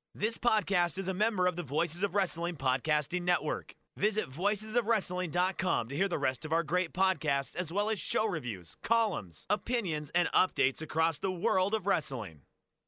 This podcast is a member of the Voices of Wrestling Podcasting Network. Visit voicesofwrestling.com to hear the rest of our great podcasts, as well as show reviews, columns, opinions, and updates across the world of wrestling.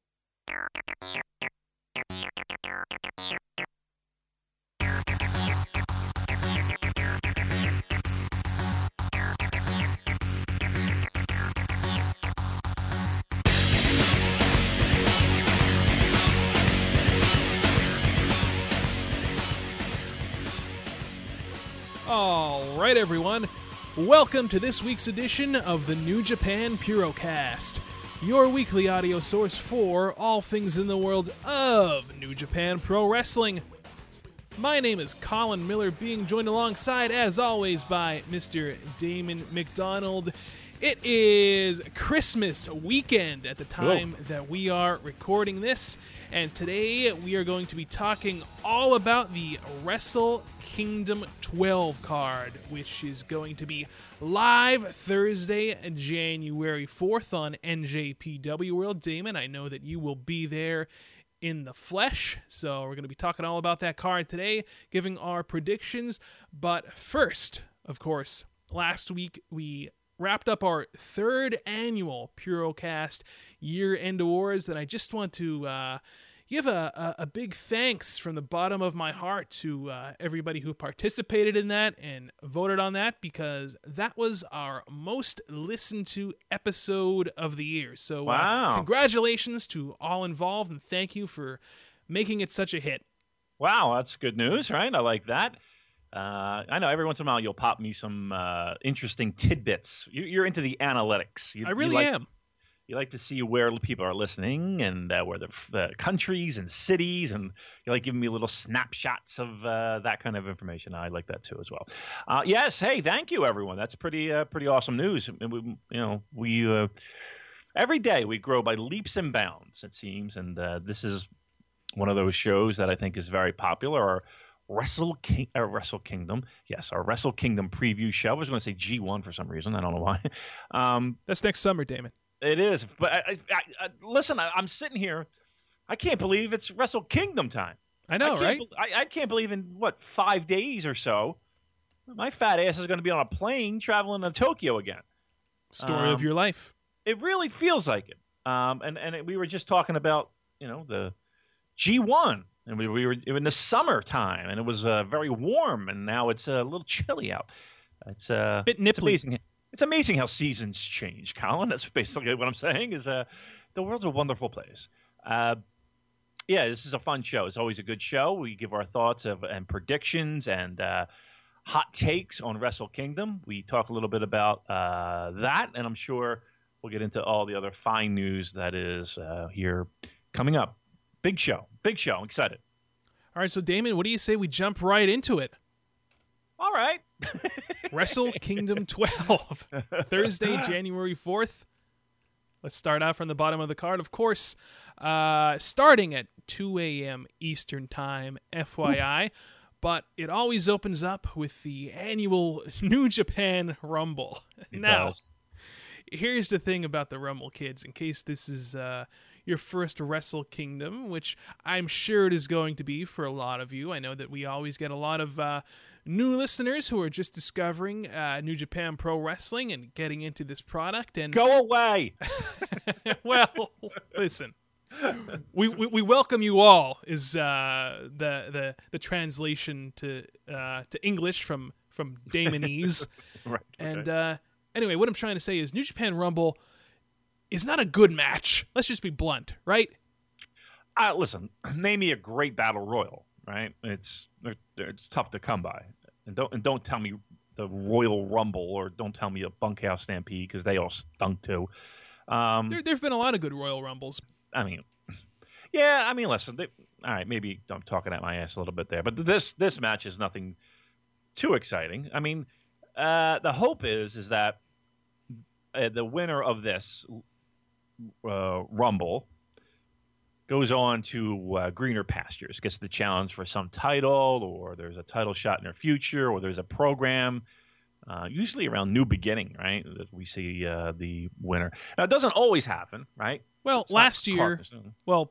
All right, everyone. Welcome to this week's edition of the New Japan Purocast, your weekly audio source for all things in the world of New Japan Pro Wrestling. My name is Colin Miller, being joined alongside, as always, by Mr. Damon McDonald. It is Christmas weekend at the time that we are recording this, and today we are going to be talking all about the Wrestle Kingdom 12 card, which is going to be live Thursday, January 4th on NJPW World. Damon, I know that you will be there in the flesh, so we're going to be talking all about that card today, giving our predictions. But first, of course, last week we wrapped up our third annual Purocast year-end awards, and I just want to give a big thanks from the bottom of my heart to everybody who participated in that and voted on that, because that was our most listened to episode of the year. So congratulations to all involved, and thank you for making it such a hit. Wow, that's good news, right? I like that. I know every once in a while you'll pop me some interesting tidbits. You're into the analytics. I really am. You like to see where people are listening and where the countries and cities, and you like giving me little snapshots of that kind of information. I like that too as well. Yes, hey, thank you everyone. That's pretty awesome news. We every day we grow by leaps and bounds, it seems, and this is one of those shows that I think is very popular. Our Wrestle Kingdom, yes, our Wrestle Kingdom preview show. I was going to say G1 for some reason. I don't know why. That's next summer, Damon. It is, but I listen. I'm sitting here. I can't believe it's Wrestle Kingdom time. I know, right? I can't believe in 5 days or so, my fat ass is going to be on a plane traveling to Tokyo again. Story of your life. It really feels like it. We were just talking about the G1. And we were in the summertime, and it was very warm, and now it's a little chilly out. It's a bit nipply. It's amazing how seasons change, Colin. That's basically what I'm saying. Is the world's a wonderful place. This is a fun show. It's always a good show. We give our thoughts and predictions and hot takes on Wrestle Kingdom. We talk a little bit about that, and I'm sure we'll get into all the other fine news that is here coming up. Big show. I'm excited. All right, so Damon, what do you say we jump right into it? All right. Wrestle Kingdom 12, Thursday, January 4th. Let's start out from the bottom of the card, of course, starting at 2 a.m. Eastern Time, FYI. But it always opens up with the annual New Japan Rumble. It now, does. Here's the thing about the Rumble, kids, in case this is your first Wrestle Kingdom, which I'm sure it is going to be for a lot of you. I know that we always get a lot of new listeners who are just discovering New Japan Pro Wrestling and getting into this product. And go away. Well, listen, we welcome you all. Is the translation to English from Damonese, right? And anyway, what I'm trying to say is New Japan Rumble is not a good match. Let's just be blunt, right? Listen, name me a great battle royal, right? It's tough to come by, and don't tell me the Royal Rumble, or don't tell me a Bunkhouse Stampede, because they all stunk too. There've been a lot of good Royal Rumbles. Listen. All right, maybe I'm talking at my ass a little bit there, but this match is nothing too exciting. I mean, the hope is that the winner of this Rumble goes on to greener pastures, gets the challenge for some title, or there's a title shot in their future, or there's a program, usually around New Beginning, right, that we see the winner. Now, it doesn't always happen, right? Well, last year,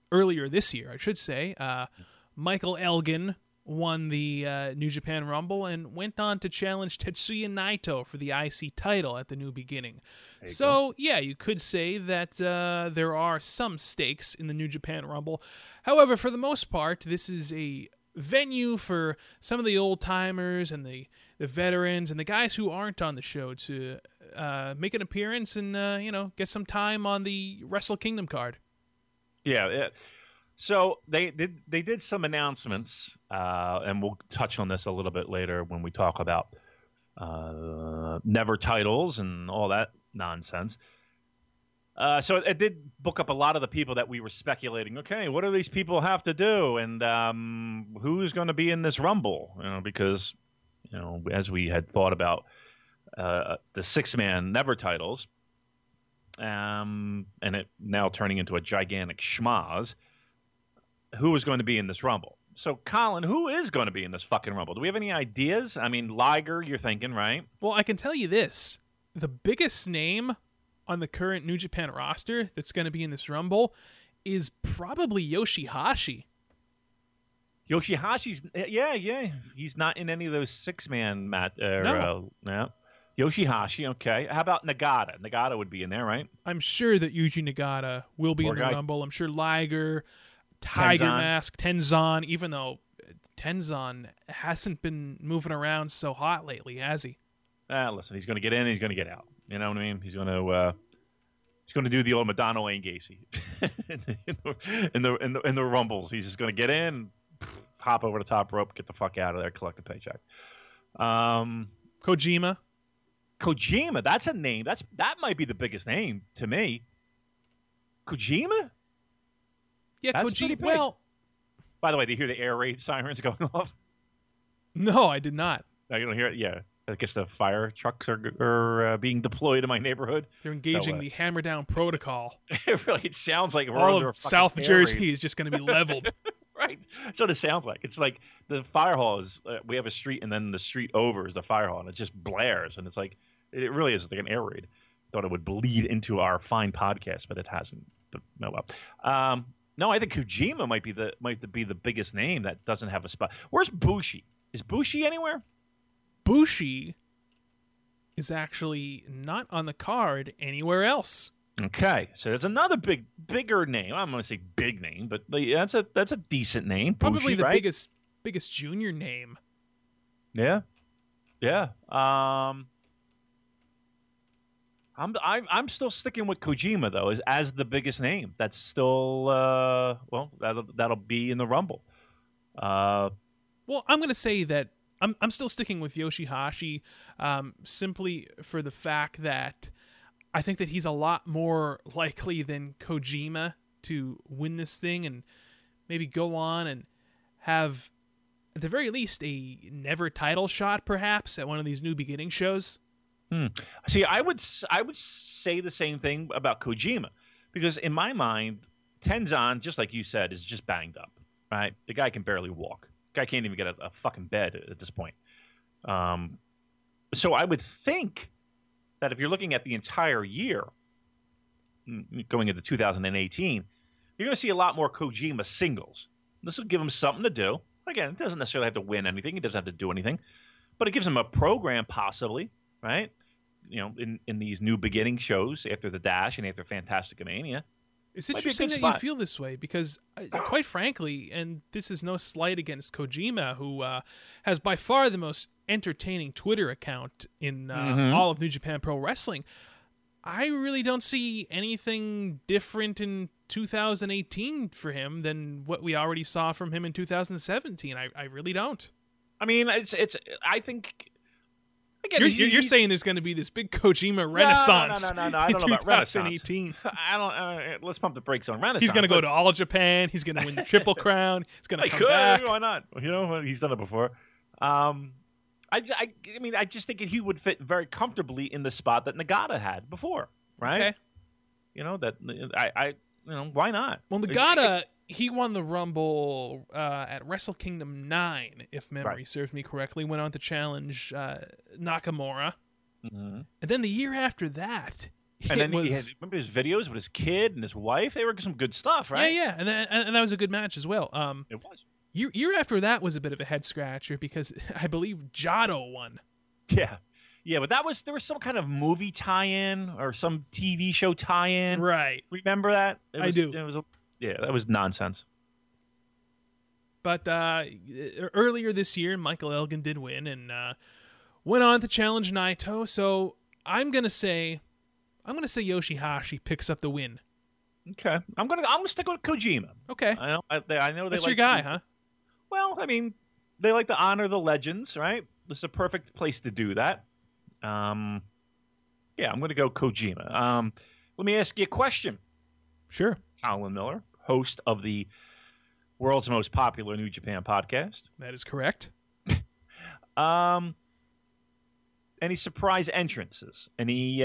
earlier this year, I should say, Michael Elgin won the New Japan Rumble and went on to challenge Tetsuya Naito for the IC title at the New Beginning. So, yeah, you could say that there are some stakes in the New Japan Rumble. However, for the most part, this is a venue for some of the old-timers and the veterans and the guys who aren't on the show to make an appearance and, get some time on the Wrestle Kingdom card. Yeah. So they did some announcements, and we'll touch on this a little bit later when we talk about never titles and all that nonsense. So it did book up a lot of the people that we were speculating. Okay, what do these people have to do, and who's going to be in this Rumble? Because as we had thought about the 6-man never titles, and it now turning into a gigantic schmoz. Who is going to be in this Rumble? So, Colin, who is going to be in this fucking Rumble? Do we have any ideas? I mean, Liger, you're thinking, right? Well, I can tell you this. The biggest name on the current New Japan roster that's going to be in this Rumble is probably Yoshihashi. Yoshihashi's, yeah. He's not in any of those 6-man match. No. Yoshihashi, okay. How about Nagata? Nagata would be in there, right? I'm sure that Yuji Nagata will be in the Rumble. I'm sure Liger, Tiger Mask, Tenzan, even though Tenzan hasn't been moving around so hot lately, has he? Listen, he's going to get in, he's going to get out. You know what I mean? He's going to do the old Madonna Wayne Gacy in the Rumbles. He's just going to get in, hop over the top rope, get the fuck out of there, collect a paycheck. Kojima, that's a name. That might be the biggest name to me. Kojima? Yeah, Kojima. Well, by the way, do you hear the air raid sirens going off? No, I did not. No, you don't hear it? Yeah. I guess the fire trucks are being deployed in my neighborhood. They're engaging the hammer down protocol. It sounds like we're all under of South Jersey is just going to be leveled. Right. That's what it sounds like. It's like the fire hall is, we have a street, and then the street over is the fire hall, and it just blares, and it's like, it really is like an air raid. Thought it would bleed into our fine podcast, but it hasn't. But no, well. No, I think Kojima might be the biggest name that doesn't have a spot. Where's Bushi? Is Bushi anywhere? Bushi is actually not on the card anywhere else. Okay, so there's another bigger name. I'm going to say big name, but that's a decent name. Probably Bushi, the right? biggest junior name. Yeah. I'm still sticking with Kojima though as the biggest name. That's still that'll be in the Rumble. Well, I'm going to say that I'm still sticking with Yoshihashi, simply for the fact that I think that he's a lot more likely than Kojima to win this thing and maybe go on and have, at the very least, a never title shot, perhaps, at one of these New Beginning shows. See, I would say the same thing about Kojima, because in my mind, Tenzan, just like you said, is just banged up. Right, the guy can barely walk. The guy can't even get a fucking bed at this point. So I would think that if you're looking at the entire year, going into 2018, you're going to see a lot more Kojima singles. This will give him something to do. Again, it doesn't necessarily have to win anything. He doesn't have to do anything, but it gives him a program possibly, right? In these New Beginning shows after the Dash and after Fantastica Mania. It's interesting that you feel this way because, quite frankly, and this is no slight against Kojima, who has by far the most entertaining Twitter account in all of New Japan Pro Wrestling, I really don't see anything different in 2018 for him than what we already saw from him in 2017. I really don't. I mean, it's. I think. Again, you're saying there's going to be this big Kojima renaissance. No. I don't know about renaissance. 2018. I don't. Let's pump the brakes on renaissance. He's going to go to All Japan. He's going to win the Triple Crown. He's going to come back. Why not? He's done it before. I just think he would fit very comfortably in the spot that Nagata had before, right? Okay. Why not? Well, Nagata, he won the Rumble at Wrestle Kingdom 9, if memory serves me correctly. Went on to challenge Nakamura. Mm-hmm. And then the year after that, And then was, he had, remember his videos with his kid and his wife? They were some good stuff, right? Yeah, and that was a good match as well. It was. Year after that was a bit of a head scratcher because I believe Jado won. Yeah. Yeah, but there was some kind of movie tie-in or some TV show tie-in. Right. Remember that? I do. That was nonsense. But earlier this year, Michael Elgin did win and went on to challenge Naito. So I'm gonna say Yoshihashi picks up the win. Okay, I'm gonna stick with Kojima. Okay, I know they that's like your guy, huh? Well, I mean, they like to honor the legends, right? This is a perfect place to do that. Yeah, I'm gonna go Kojima. Let me ask you a question. Sure. Colin Miller, host of the world's most popular New Japan podcast. That is correct. Any surprise entrances? Any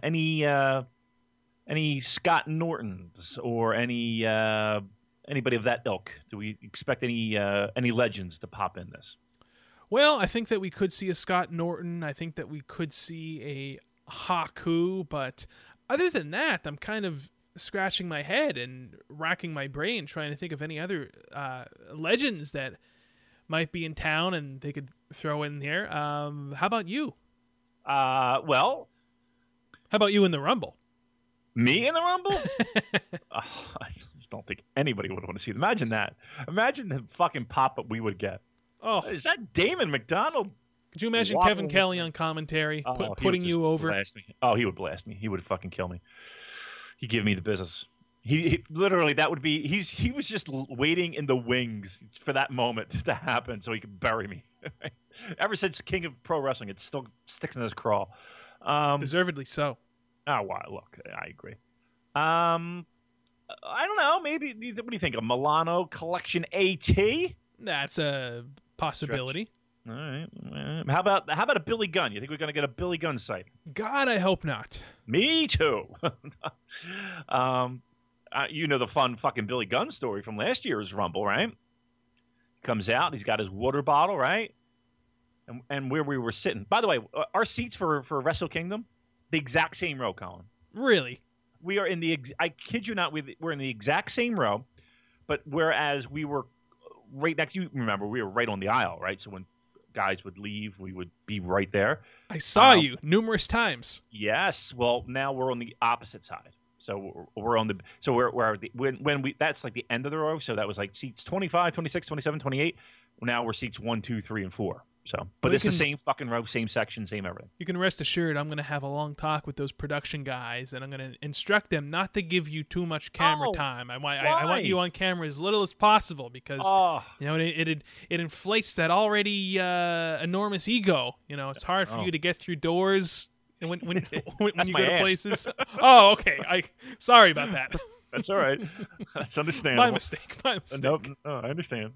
Scott Nortons or anybody of that ilk? Do we expect any legends to pop in this? Well, I think that we could see a Scott Norton. I think that we could see a Haku, but other than that, I'm kind of scratching my head and racking my brain trying to think of any other legends that might be in town and they could throw in here. How about you? Well, how about you in the Rumble? Me in the Rumble? I don't think anybody would want to see it. Imagine that. Imagine the fucking pop-up we would get. Oh, is that Damon McDonald? Could you imagine Kevin Kelly on commentary putting you over? Blast me. Oh, he would blast me. He would fucking kill me. He'd give me the business. He literally, that would be, he was just waiting in the wings for that moment to happen so he could bury me. Ever since King of Pro Wrestling, it still sticks in his craw. Deservedly so. Oh, wow. Look, I agree. I don't know. Maybe, what do you think? A Milano Collection AT? That's a possibility. All right. How about a Billy Gunn? You think we're going to get a Billy Gunn site? God, I hope not. Me too. You know the fun fucking Billy Gunn story from last year's Rumble, right? Comes out, he's got his water bottle, right? And where we were sitting. By the way, our seats for Wrestle Kingdom, the exact same row, Colin. Really? We are in I kid you not, we're in the exact same row, but whereas we were right next, you remember, we were right on the aisle, right? So when guys would leave, we would be right there. I saw you numerous times. Yes. Well, now we're on the opposite side. So we're on when we that's like the end of the row. So that was like seats 25, 26, 27, 28. Now we're seats 1, 2, 3, and 4. So, but it's the same fucking row, same section, same everything. You can rest assured I'm going to have a long talk with those production guys, and I'm going to instruct them not to give you too much camera time. I want you on camera as little as possible because it inflates that already enormous ego. You know, it's hard for you to get through doors when you go to places. Oh, okay. Sorry about that. That's all right. That's understandable. My mistake. No, I understand.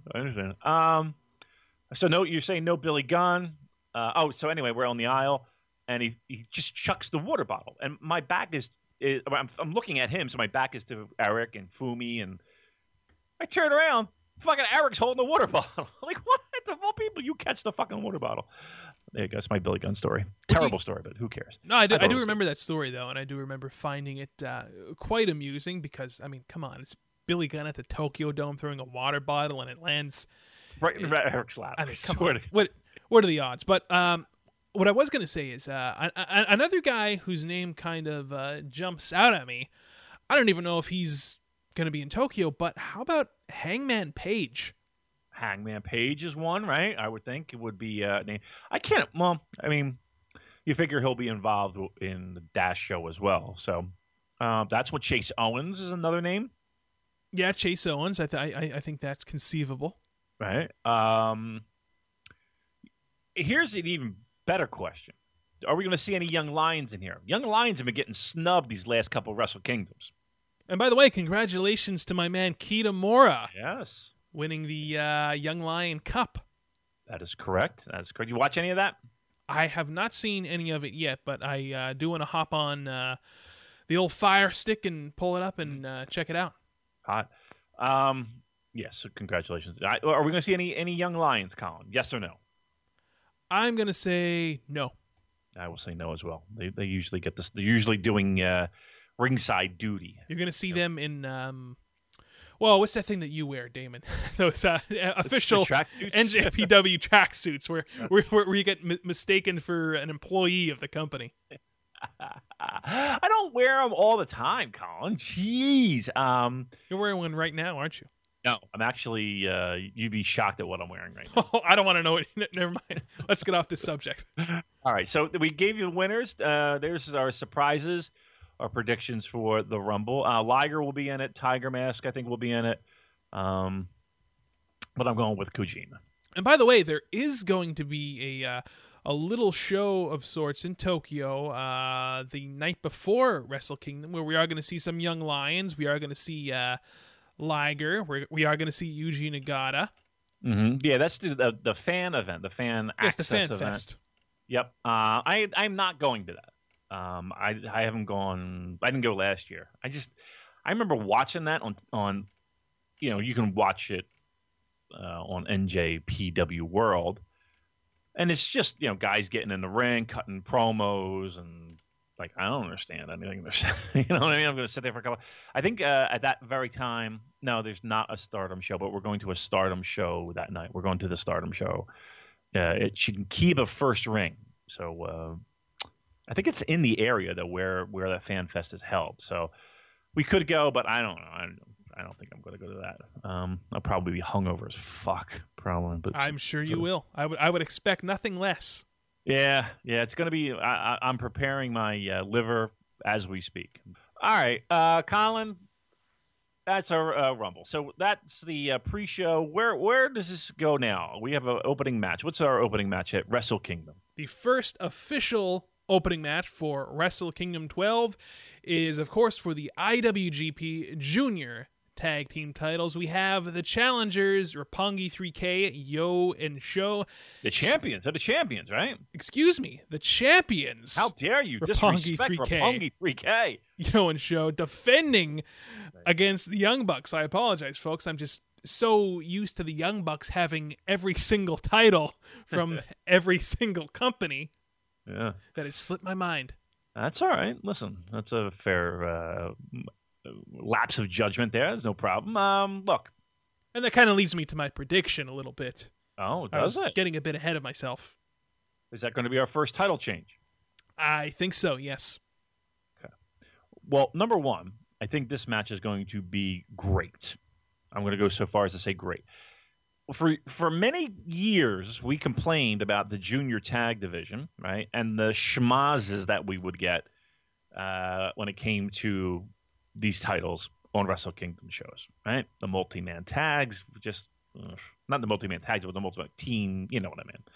So no, you're saying no Billy Gunn. So anyway, we're on the aisle, and he just chucks the water bottle, and my back is I'm looking at him, so my back is to Eric and Fumi, and I turn around, fucking Eric's holding the water bottle. Like, what? Of all people, you catch the fucking water bottle. There you go. That's my Billy Gunn story. Terrible story, but who cares? No, I do remember that story though, and I do remember finding it quite amusing because I mean, come on, it's Billy Gunn at the Tokyo Dome throwing a water bottle, and it lands right in Eric's lap. I mean, come on. What are the odds? But what I was going to say is another guy whose name kind of jumps out at me. I don't even know if he's going to be in Tokyo, but how about Hangman Page? Hangman Page is one, right? I would think it would be. I can't. Well, I mean, you figure he'll be involved in the Dash show as well. So that's what Chase Owens is another name. Yeah, Chase Owens. I think that's conceivable. Right. Here's an even better question. Are we going to see any Young Lions in here? Young Lions have been getting snubbed these last couple of Wrestle Kingdoms. And by the way, congratulations to my man Kitamura. Yes. Winning the Young Lion Cup. That is correct. You watch any of that? I have not seen any of it yet, but I do want to hop on the old Fire Stick and pull it up and check it out. Hot. Yes, so congratulations. Are we going to see any Young Lions, Colin? Yes or no? I'm going to say no. I will say no as well. They usually get this. They're usually doing ringside duty. You're going to see them in, well, what's that thing that you wear, Damon? Those official tracksuits? NJPW tracksuits where you get mistaken for an employee of the company. I don't wear them all the time, Colin. Jeez. You're wearing one right now, aren't you? No, I'm actually. You'd be shocked at what I'm wearing right now. Oh, I don't want to know it. Never mind. Let's get off this subject. All right, so we gave you the winners. There's our surprises, our predictions for the Rumble. Liger will be in it. Tiger Mask, I think, will be in it. But I'm going with Kojima. And by the way, there is going to be a little show of sorts in Tokyo the night before Wrestle Kingdom, where we are going to see some young lions. We are going to see Liger. We are going to see Yuji Nagata. Mm-hmm. Yeah, that's the fan event, the fan access the Fan event. Fest. Yep. I'm not going to that. I haven't gone. I didn't go last year. I remember watching that on you can watch it on NJPW World, and it's just guys getting in the ring, cutting promos, and like I don't understand anything they're saying. You know what I mean? I'm going to sit there for a couple. I think at that very time, no, there's not a Stardom show, but we're going to a Stardom show that night. We're going to the Stardom show. It Shinkiba First Ring. So I think it's in the area though where that Fan Fest is held. So we could go, but I don't know. I don't think I'm going to go to that. I'll probably be hungover as fuck, probably. But I'm sure you will. I would expect nothing less. Yeah, it's going to be. I'm preparing my liver as we speak. All right, Colin. That's our Rumble. So that's the pre-show. Where does this go now? We have an opening match. What's our opening match at Wrestle Kingdom? The first official opening match for Wrestle Kingdom 12 is, of course, for the IWGP Junior Tag Team titles. We have the challengers, Roppongi 3K, Yo and Sho. The champions. They're the champions, right? Excuse me, the champions. How dare you Roppongi disrespect 3K. Roppongi 3K? Yo and Sho defending against the Young Bucks. I apologize, folks. I'm just so used to the Young Bucks having every single title from every single company that it slipped my mind. That's all right. Listen, that's a fair lapse of judgment there. There's no problem. Look. And that kind of leads me to my prediction a little bit. Oh, does it? Getting a bit ahead of myself. Is that going to be our first title change? I think so, yes. Okay. Well, number one, I think this match is going to be great. I'm going to go so far as to say great. For many years, we complained about the junior tag division, right? And the schmazes that we would get when it came to these titles on Wrestle Kingdom shows, right? The multi-man tags, just not the multi-man tags, but the multi-man team, you know what I mean.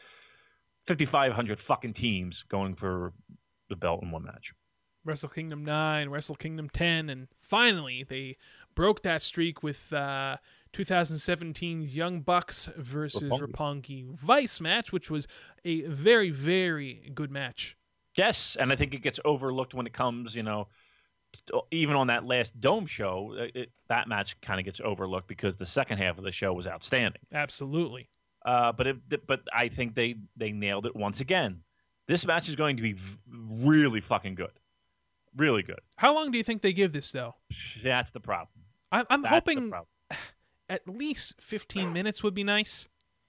5,500 fucking teams going for the belt in one match. Wrestle Kingdom 9, Wrestle Kingdom 10, and finally they broke that streak with 2017's Young Bucks versus Roppongi Vice match, which was a very, very good match. Yes, and I think it gets overlooked when it comes, even on that last Dome show, that match kind of gets overlooked because the second half of the show was outstanding. Absolutely. But I think they nailed it once again. This match is going to be really fucking good. Really good. How long do you think they give this, though? That's the problem. I'm hoping at least 15 minutes would be nice.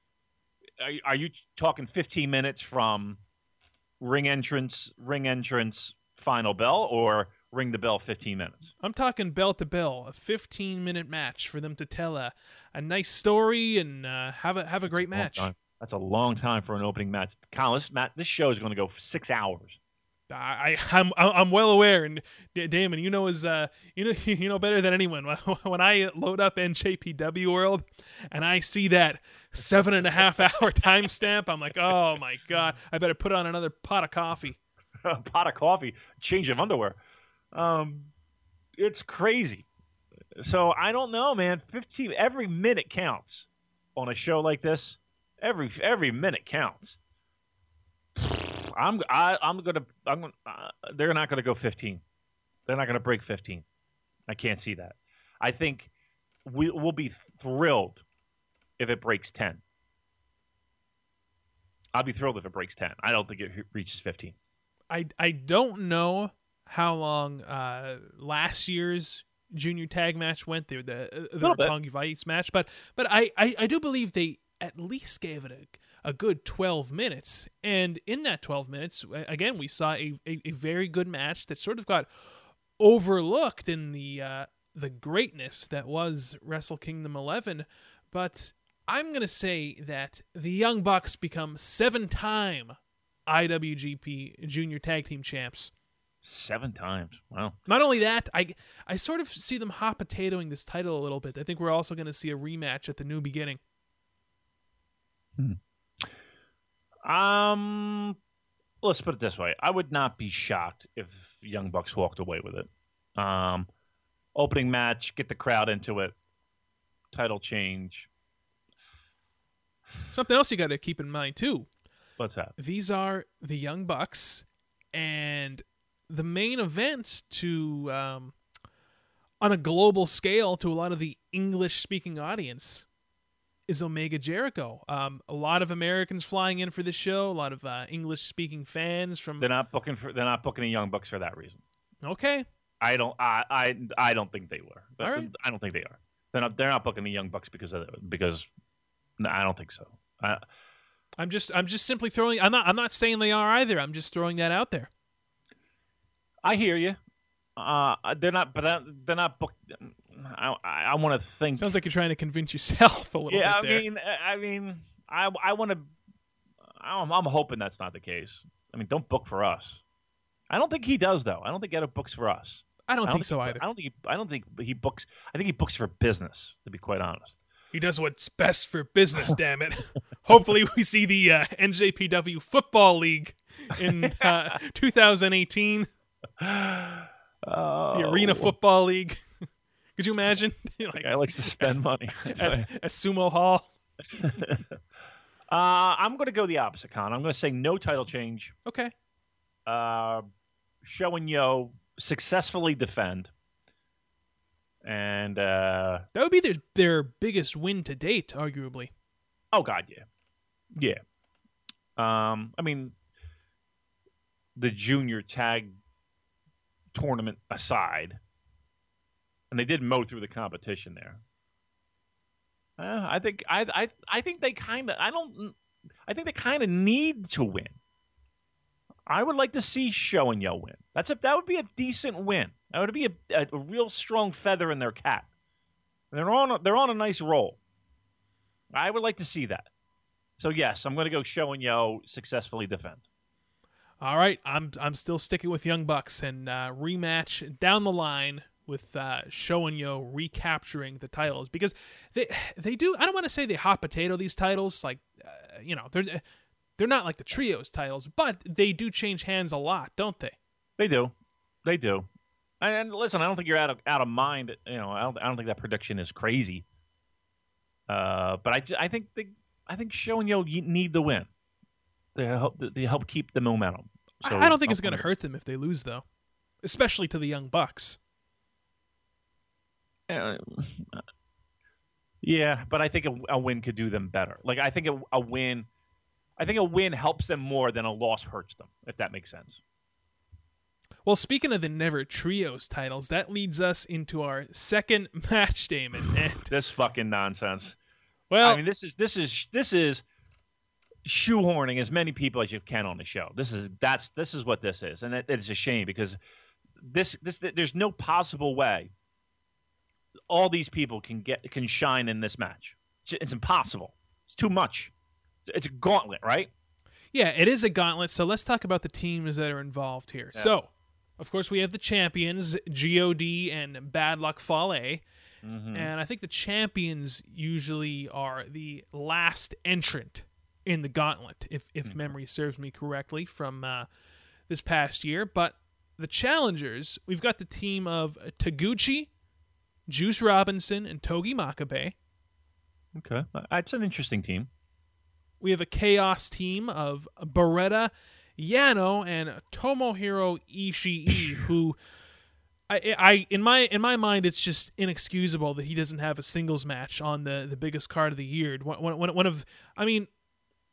Are you talking 15 minutes from ring entrance, final bell, or ring the bell 15 minutes? I'm talking bell to bell, a 15-minute match for them to tell a nice story and have a great match. That's a long time for an opening match. Colin, this show is going to go for 6 hours. I'm well aware, and Damon, you know better than anyone. When I load up NJPW World and I see that 7.5 hour timestamp, I'm like, oh my god, I better put on another pot of coffee. A pot of coffee, change of underwear. It's crazy. So I don't know, man. Every minute counts on a show like this. Every minute counts. They're not gonna go 15. They're not gonna break 15. I can't see that. I think we'll be thrilled if it breaks 10. I'll be thrilled if it breaks 10. I don't think it reaches 15. I don't know how long last year's junior tag match went there, the Roppongi Vice match, but I do believe they at least gave it a good 12 minutes. And in that 12 minutes, again, we saw a very good match that sort of got overlooked in the greatness that was Wrestle Kingdom 11. But I'm going to say that the Young Bucks become 7-time IWGP Junior Tag Team Champs. 7 times. Wow. Not only that, I sort of see them hot potatoing this title a little bit. I think we're also going to see a rematch at the New Beginning. Let's put it this way. I would not be shocked if Young Bucks walked away with it. Opening match, get the crowd into it. Title change. Something else you got to keep in mind, too. What's that? These are the Young Bucks, and the main event to, on a global scale, to a lot of the English-speaking audience is Omega Jericho. A lot of Americans flying in for this show, a lot of English-speaking fans from. They're not booking the Young Bucks for that reason. Okay. I don't think they were. All right. I don't think they are. They're not booking the Young Bucks because no, I don't think so. I'm just simply throwing. I'm not saying they are either. I'm just throwing that out there. I hear you. They're not booked. I want to think. Sounds like you're trying to convince yourself a little bit there. I want to. I'm hoping that's not the case. I mean, don't book for us. I don't think he does, though. I don't think Edo books for us. I don't think so either. I don't think he books. I think he books for business. To be quite honest. He does what's best for business, damn it. Hopefully we see the NJPW Football League in 2018. The Arena Football League. Could you imagine? Like, guy likes to spend money. at Sumo Hall. I'm going to go the opposite, Con. I'm going to say no title change. Okay. Show and Yo successfully defend. And that would be their biggest win to date, arguably. Oh God, yeah. I mean, the junior tag tournament aside, and they did mow through the competition there. I think they kind of need to win. I would like to see Show and Yo win. That would be a decent win. That would be a real strong feather in their cap. They're on a nice roll. I would like to see that. So yes, I'm going to go Show and Yo successfully defend. All right, I'm still sticking with Young Bucks and rematch down the line with Show and Yo recapturing the titles because they do. I don't want to say they hot potato these titles, like they're not like the trios titles, but they do change hands a lot, don't they? They do. And listen, I don't think you're out of mind. I don't think that prediction is crazy. But I think Show and Yo need the win to help keep the momentum. So I don't think it's going to hurt them if they lose, though, especially to the Young Bucks. Yeah, but I think a win could do them better. Like I think a win helps them more than a loss hurts them, if that makes sense. Well, speaking of the Never Trios titles, that leads us into our second match, Damon. And this fucking nonsense. Well, I mean, this is shoehorning as many people as you can on the show. This is what this is, and it's a shame because there's no possible way all these people can shine in this match. It's impossible. It's too much. It's a gauntlet, right? Yeah, it is a gauntlet. So let's talk about the teams that are involved here. Yeah. So, of course, we have the champions, GOD and Bad Luck Fale. Mm-hmm. And I think the champions usually are the last entrant in the gauntlet, if memory serves me correctly from this past year. But the challengers, we've got the team of Taguchi, Juice Robinson, and Togi Makabe. Okay. It's an interesting team. We have a chaos team of Beretta, Yano, and Tomohiro Ishii, who I in my mind, it's just inexcusable that he doesn't have a singles match on the biggest card of the year.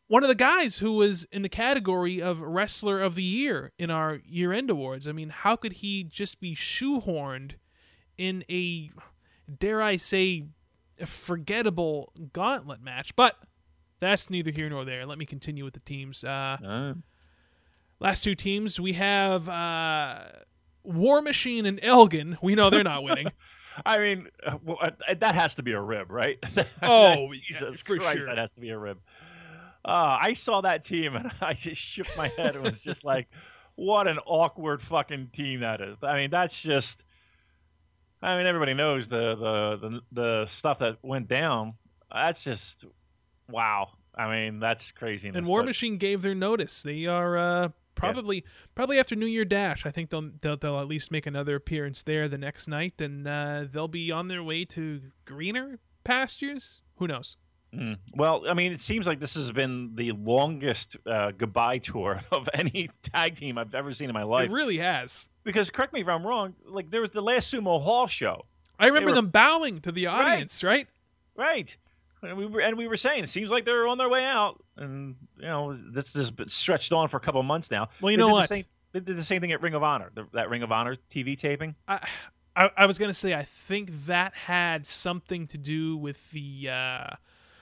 one of the guys who was in the category of Wrestler of the Year in our year-end awards. I mean, how could he just be shoehorned in a, dare I say, a forgettable gauntlet match? But that's neither here nor there. Let me continue with the teams. Last two teams, we have War Machine and Elgin. We know they're not winning. I mean, that has to be a rib, right? Oh, Jesus for Christ, sure. that has to be a rib. I saw that team and I just shook my head. It was just like, what an awkward fucking team that is. I mean, that's just. I mean, everybody knows the stuff that went down. That's just wow. I mean, that's craziness. And War Machine gave their notice. They are probably after New Year Dash. I think they'll at least make another appearance there the next night, and they'll be on their way to greener pastures. Who knows? Well, I mean, it seems like this has been the longest goodbye tour of any tag team I've ever seen in my life. It really has. Because correct me if I'm wrong. Like there was the last Sumo Hall show. I remember them bowing to the audience, right? Right. And we were saying it seems like they're on their way out, and you know this has been stretched on for a couple of months now. Well, you know what? They did the same thing at Ring of Honor, that Ring of Honor TV taping. I was gonna say I think that had something to do with the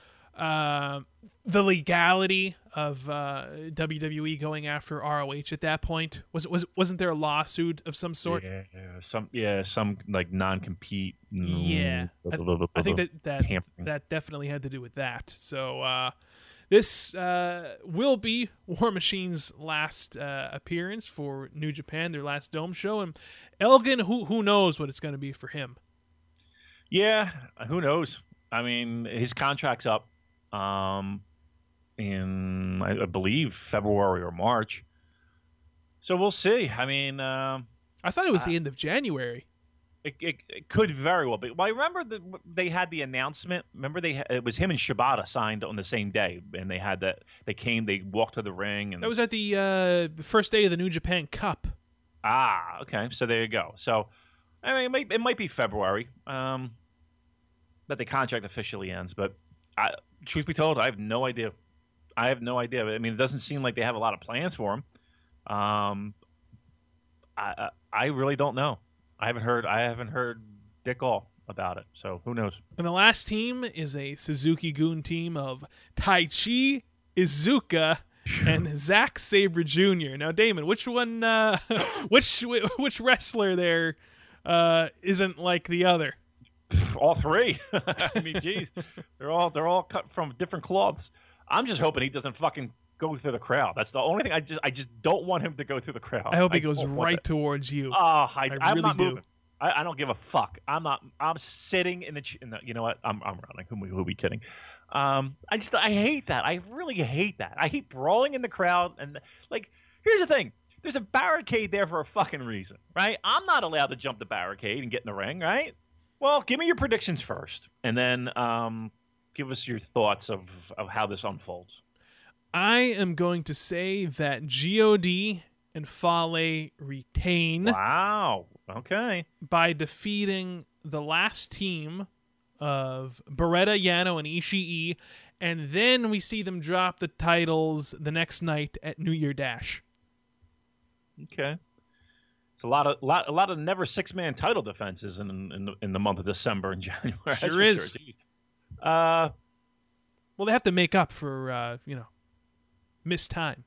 legality of WWE going after ROH at that point. Wasn't there a lawsuit of some sort? Some like non-compete. Yeah, I think that definitely had to do with that. So this will be War Machine's last appearance for New Japan, their last Dome show, and Elgin, who knows what it's going to be for him? Yeah, who knows? I mean, his contract's up. In I believe February or March, so we'll see. I mean, I thought it was the end of January. It could very well be. Well, I remember they had the announcement. Remember it was him and Shibata signed on the same day, and they had that. They walked to the ring, and that was at the first day of the New Japan Cup. Ah, okay. So there you go. So, I mean, it might be February that the contract officially ends, but. Truth be told, I have no idea. I mean, it doesn't seem like they have a lot of plans for him. I really don't know. I haven't heard dick all about it. So who knows? And the last team is a Suzuki-gun team of Taichi Iizuka and Zack Sabre Jr. Now, Damon, which one? Which wrestler there isn't like the other? All three. I mean, geez, they're all cut from different cloths. I'm just hoping he doesn't fucking go through the crowd. That's the only thing. I just don't want him to go through the crowd. I hope he goes right towards you. I'm really not do. moving. I don't give a fuck. I'm not. I'm sitting in the. You know what? I'm running. Who are we kidding? I hate that. I really hate that. I hate brawling in the crowd. And like, here's the thing. There's a barricade there for a fucking reason, right? I'm not allowed to jump the barricade and get in the ring, right? Well, give me your predictions first, and then give us your thoughts of how this unfolds. I am going to say that God and Fale retain. Wow. Okay. By defeating the last team of Beretta, Yano, and Ishii, and then we see them drop the titles the next night at New Year Dash. Okay. It's a lot of never 6-man title defenses in the month of December and January. Sure is. Sure. Well, they have to make up for missed time.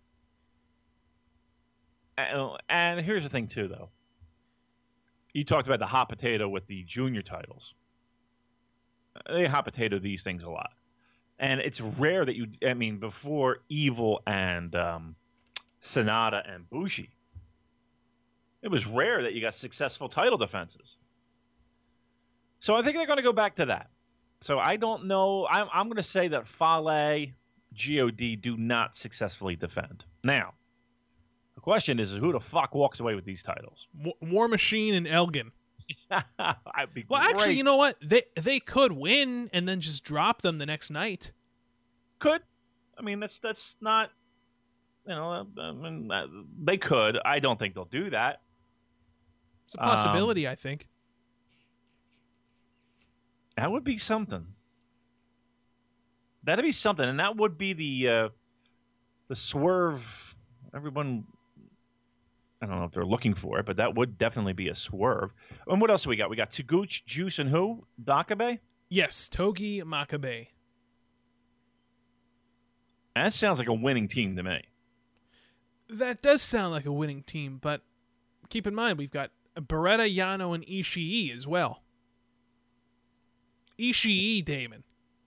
And here's the thing too, though. You talked about the hot potato with the junior titles. They hot potato these things a lot, and it's rare that before Evil and Sonata and Bushi. It was rare that you got successful title defenses. So I think they're going to go back to that. So I don't know. I'm going to say that Fale, God do not successfully defend. Now, the question is who the fuck walks away with these titles? War Machine and Elgin. I'd be well, great. Actually, you know what? They could win and then just drop them the next night. Could. I mean, that's not. They could. I don't think they'll do that. It's a possibility, I think. That would be something. That'd be something, and that would be the swerve. Everyone, I don't know if they're looking for it, but that would definitely be a swerve. And what else do we got? We got Taguchi, Juice, and who? Makabe? Yes, Togi Makabe. That sounds like a winning team to me. That does sound like a winning team, but keep in mind we've got Beretta, Yano, and Ishii as well. Ishii, Damon.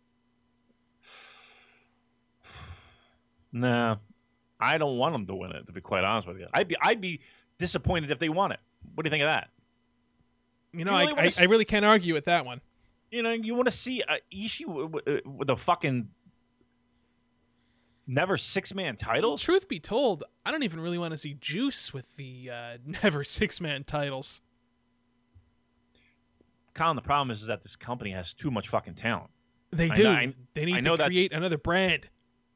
Nah, I don't want them to win it, to be quite honest with you. I'd be disappointed if they won it. What do you think of that? You know, I really can't argue with that one. You know, you want to see Ishii with a fucking never six-man titles? Truth be told, I don't even really want to see Juice with the never six-man titles. Colin, the problem is that this company has too much fucking talent. They do. They need to create another brand.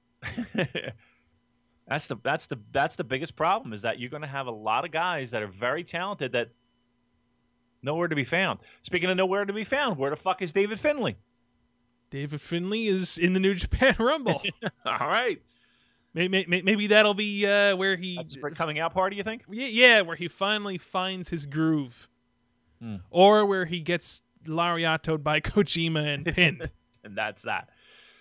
That's the biggest problem, is that you're going to have a lot of guys that are very talented that nowhere to be found. Speaking of nowhere to be found, where the fuck is David Finlay? David Finlay is in the New Japan Rumble. All right. Maybe that'll be where he... That's a coming out party, you think? Yeah, where he finally finds his groove. Or where he gets lariatoed by Kojima and pinned. And that's that.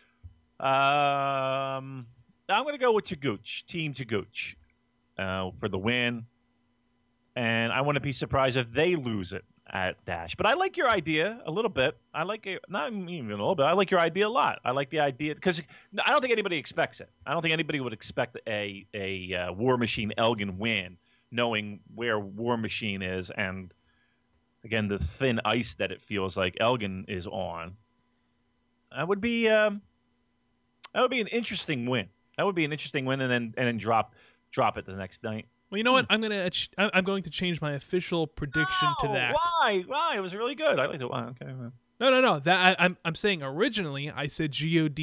I'm going to go with Taguchi, Team Taguchi, for the win. And I wouldn't be surprised if they lose it at Dash. But I like your idea a little bit. I like it, not even a little bit. I like your idea a lot. I like the idea because I don't think anybody expects it. I don't think anybody would expect a War Machine Elgin win, knowing where War Machine is and, again, the thin ice that it feels like Elgin is on. That would be an interesting win. That would be an interesting win, and then drop it the next night. Well, you know what? I'm going to change my official prediction to that. Why? It was really good. I liked it. Okay. No. That I'm saying originally I said God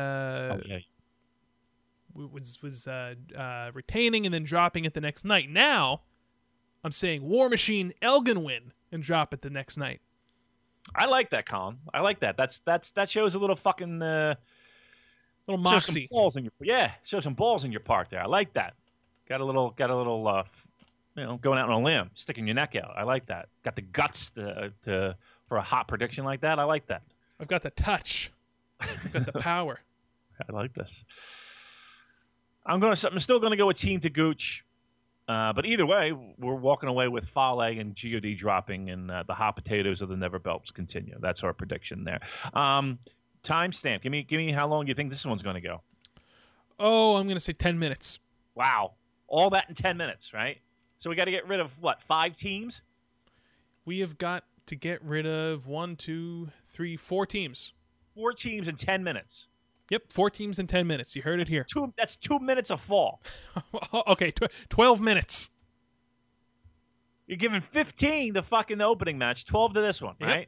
was retaining and then dropping it the next night. Now I'm saying War Machine Elgin win and drop it the next night. I like that, Colin. I like that. That shows a little fucking little moxie. Show some balls in your part there. I like that. Got a little going out on a limb, sticking your neck out. I like that. Got the guts to for a hot prediction like that. I like that. I've got the touch. I've got the power. I like this. I'm still going to go with Team Taguchi. But either way, we're walking away with Fale and God dropping, and the hot potatoes of the Never Belts continue. That's our prediction there. Timestamp. Give me how long you think this one's going to go. Oh, I'm going to say 10 minutes. Wow. All that in 10 minutes, right? So we got to get rid of, 5 teams? We have got to get rid of 4 teams. 4 teams in 10 minutes. Yep, 4 teams in 10 minutes. You heard it here. That's 2 minutes of fall. Okay, 12 minutes. You're giving 15 to fucking the opening match, 12 to this one, right?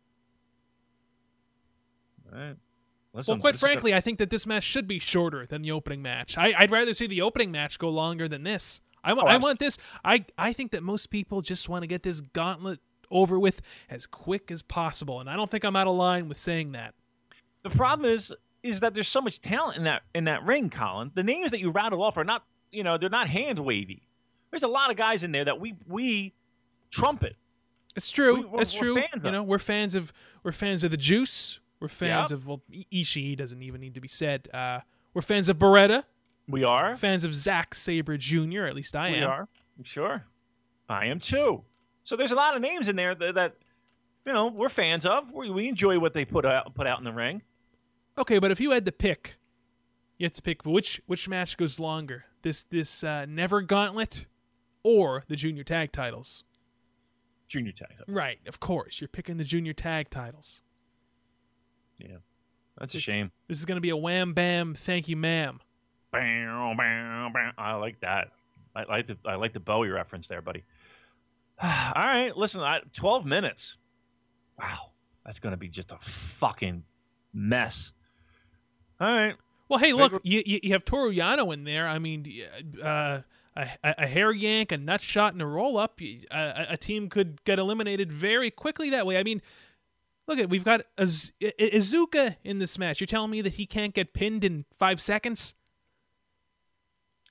All right. Listen, well, quite frankly, I think that this match should be shorter than the opening match. I'd rather see the opening match go longer than this. I want this. I think that most people just want to get this gauntlet over with as quick as possible, and I don't think I'm out of line with saying that. The problem is that there's so much talent in that ring, Colin. The names that you rattle off are not, they're not hand wavy. There's a lot of guys in there that we trumpet. It's true. We're fans of. We're fans of the Juice. We're fans of, Ishii doesn't even need to be said. We're fans of Beretta. We are. Fans of Zack Sabre Jr., at least I am. We are. Sure. I am too. So there's a lot of names in there that we're fans of. We enjoy what they put out in the ring. Okay, but if you had to pick, you have to pick which match goes longer. This Never Gauntlet or the Junior Tag titles? Junior Tag titles. Right, of course. You're picking the Junior Tag titles. Yeah, that's a shame. This is going to be a wham bam, thank you, ma'am. Bam, bam, bam. I like that. I like the Bowie reference there, buddy. All right, listen. 12 minutes. Wow, that's going to be just a fucking mess. All right. Well, hey, look, you have Toru Yano in there. I mean, a hair yank, a nut shot, and a roll up. A team could get eliminated very quickly that way. I mean. Look we've got Iizuka in this match. You're telling me that he can't get pinned in 5 seconds?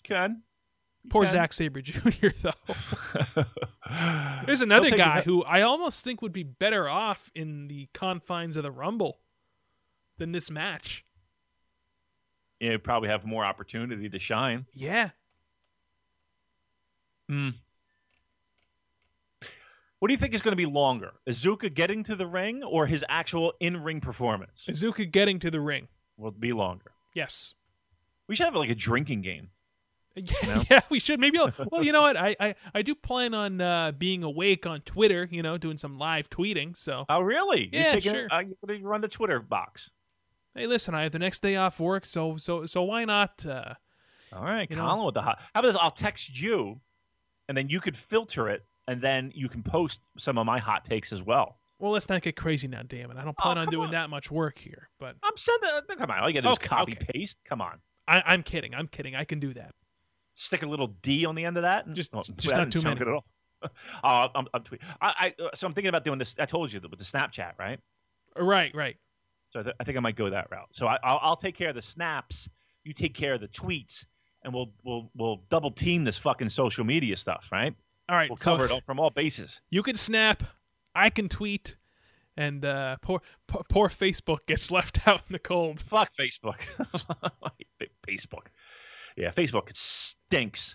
can. Poor Zack Sabre Jr. though. There's another guy who I almost think would be better off in the confines of the Rumble than this match. Yeah, he'd probably have more opportunity to shine. Yeah. What do you think is going to be longer? Iizuka getting to the ring or his actual in-ring performance? Iizuka getting to the ring Will be longer. Yes. We should have like a drinking game. Yeah, yeah, we should. Maybe well, you know what? I do plan on being awake on Twitter, doing some live tweeting. So. Oh, really? Yeah, sure. You run the Twitter box. Hey, listen, I have the next day off work, so why not? All right, Colin with the hot. How about this? I'll text you, and then you could filter it, and then you can post some of my hot takes as well. Well, let's not get crazy now, damn it. I don't plan on doing that much work here, but I'm sending. Come on, all you got to do is copy paste. Come on. I'm kidding. I can do that. Stick a little D on the end of that. Just not too many. Good at all. So I'm thinking about doing this. I told you that with the Snapchat, right? Right. So I think I might go that route. So I'll take care of the snaps. You take care of the tweets, and we'll double team this fucking social media stuff, right? All right. We'll cover it from all bases. You can snap. I can tweet. And poor Facebook gets left out in the cold. Fuck Facebook. Facebook. Yeah, Facebook stinks.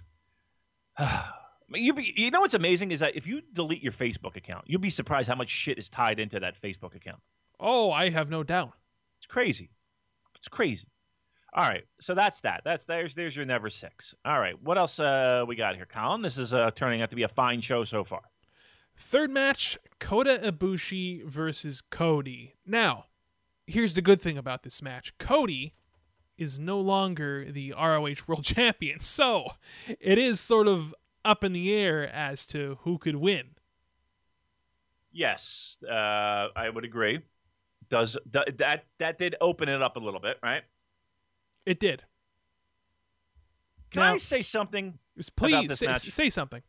You know what's amazing is that if you delete your Facebook account, you'll be surprised how much shit is tied into that Facebook account. Oh, I have no doubt. It's crazy. All right, so that's that. There's your Never Six. All right, what else we got here, Colin? This is turning out to be a fine show so far. Third match, Kota Ibushi versus Cody. Now, here's the good thing about this match. Cody is no longer the ROH World Champion, so it is sort of up in the air as to who could win. Yes, I would agree. That did open it up a little bit, right? It did. Can I say something? Please say something.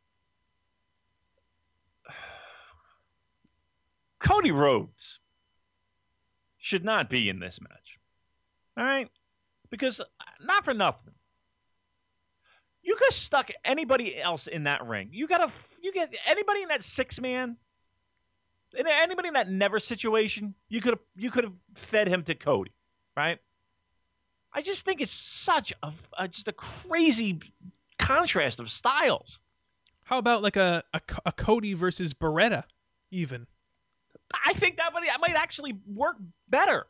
Cody Rhodes should not be in this match. All right? Because, not for nothing, you could have stuck anybody else in that ring. You get anybody in that 6-man, anybody in that never situation, you could have fed him to Cody, right? I just think it's such just a crazy contrast of styles. How about like a Cody versus Beretta, even? I think that might actually work better.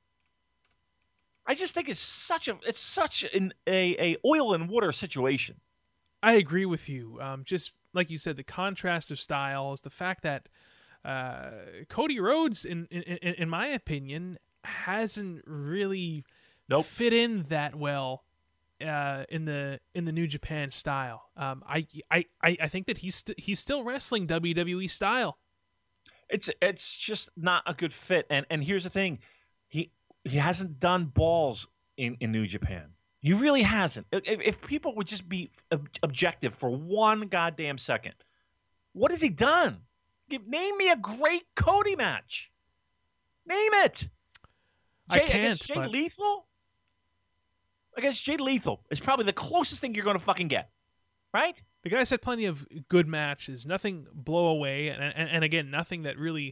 I just think it's such an oil and water situation. I agree with you. Just like you said, the contrast of styles, the fact that Cody Rhodes, in my opinion, hasn't really fit in that well in the New Japan style. I think that he's still wrestling WWE style. It's just not a good fit. And here's the thing. He hasn't done balls in New Japan. He really hasn't. If people would just be objective for one goddamn second, what has he done? Name me a great Cody match. Name it. Against Jay Lethal? Against Jay Lethal is probably the closest thing you're going to fucking get. Right? The guy's had plenty of good matches, nothing blow away, and again, nothing that really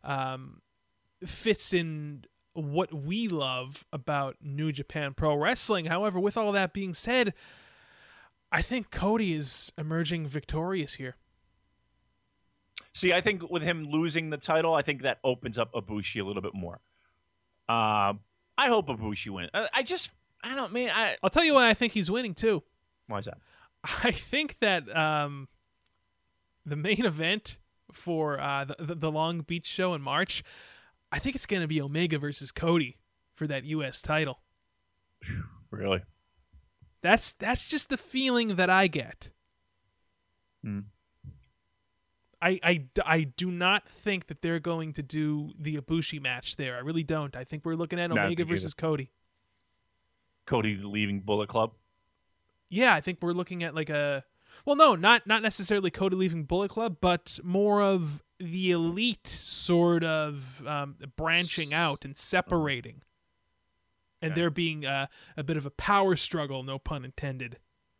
fits in what we love about New Japan Pro Wrestling. However, with all that being said, I think Cody is emerging victorious here. See, I think with him losing the title, I think that opens up Ibushi a little bit more. I hope Ibushi wins. I'll tell you why I think he's winning too. Why is that? I think that the main event for the Long Beach show in March, I think it's going to be Omega versus Cody for that U.S. title. Really? That's just the feeling that I get. I do not think that they're going to do the Ibushi match there. I really don't. I think we're looking at Omega versus Cody. Cody leaving Bullet Club? Yeah, I think we're looking at like not necessarily Cody leaving Bullet Club, but more of the Elite sort of branching out and separating. And there being a bit of a power struggle, no pun intended,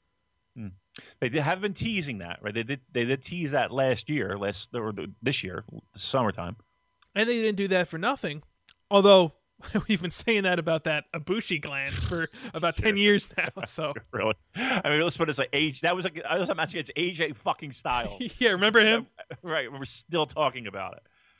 have been teasing that, right? They did tease that last year, this year, summertime. And they didn't do that for nothing. Although we've been saying that about that Ibushi glance for about 10 years now. So really, I mean, let's put it as age. That was a match against AJ fucking Styles. Yeah, remember him? Right, we're still talking about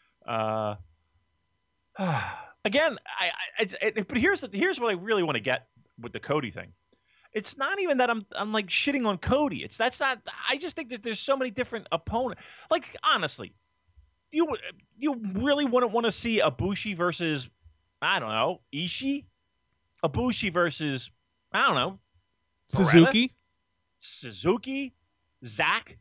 it. Again, but here's what I really want to get with the Cody thing. It's not even that I'm like shitting on Cody. That's not. I just think that there's so many different opponents. Like honestly, you really wouldn't want to see Ibushi versus, I don't know, Ishii? Ibushi versus, I don't know, Suzuki? Zack?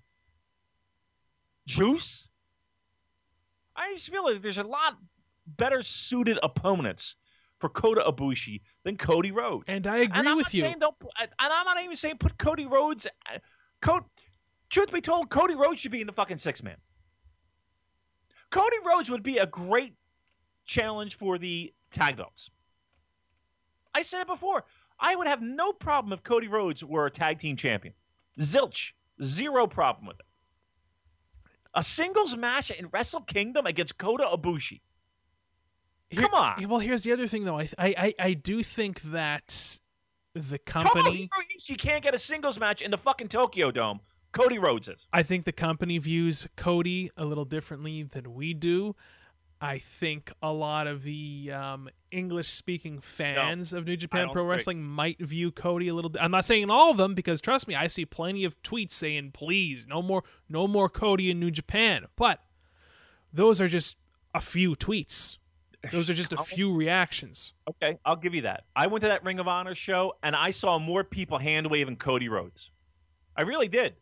Juice? I just feel like there's a lot better suited opponents for Kota Ibushi than Cody Rhodes. And I agree with you. And I'm not even saying put Cody Rhodes. Truth be told, Cody Rhodes should be in the fucking 6-man. Cody Rhodes would be a great challenge for the tag belts. I said it before. I would have no problem if Cody Rhodes were a tag team champion. Zilch. Zero problem with it. A singles match in Wrestle Kingdom against Kota Ibushi. Come on. Well, here's the other thing, though. I do think that the company... Tomohiro can't get a singles match in the fucking Tokyo Dome. Cody Rhodes is. I think the company views Cody a little differently than we do. I think a lot of the English-speaking fans of New Japan Pro Wrestling might view Cody a little... I'm not saying all of them, because trust me, I see plenty of tweets saying, please, no more Cody in New Japan. But those are just a few tweets. Those are just a few reactions. Okay, I'll give you that. I went to that Ring of Honor show, and I saw more people hand-waving Cody Rhodes. I really did.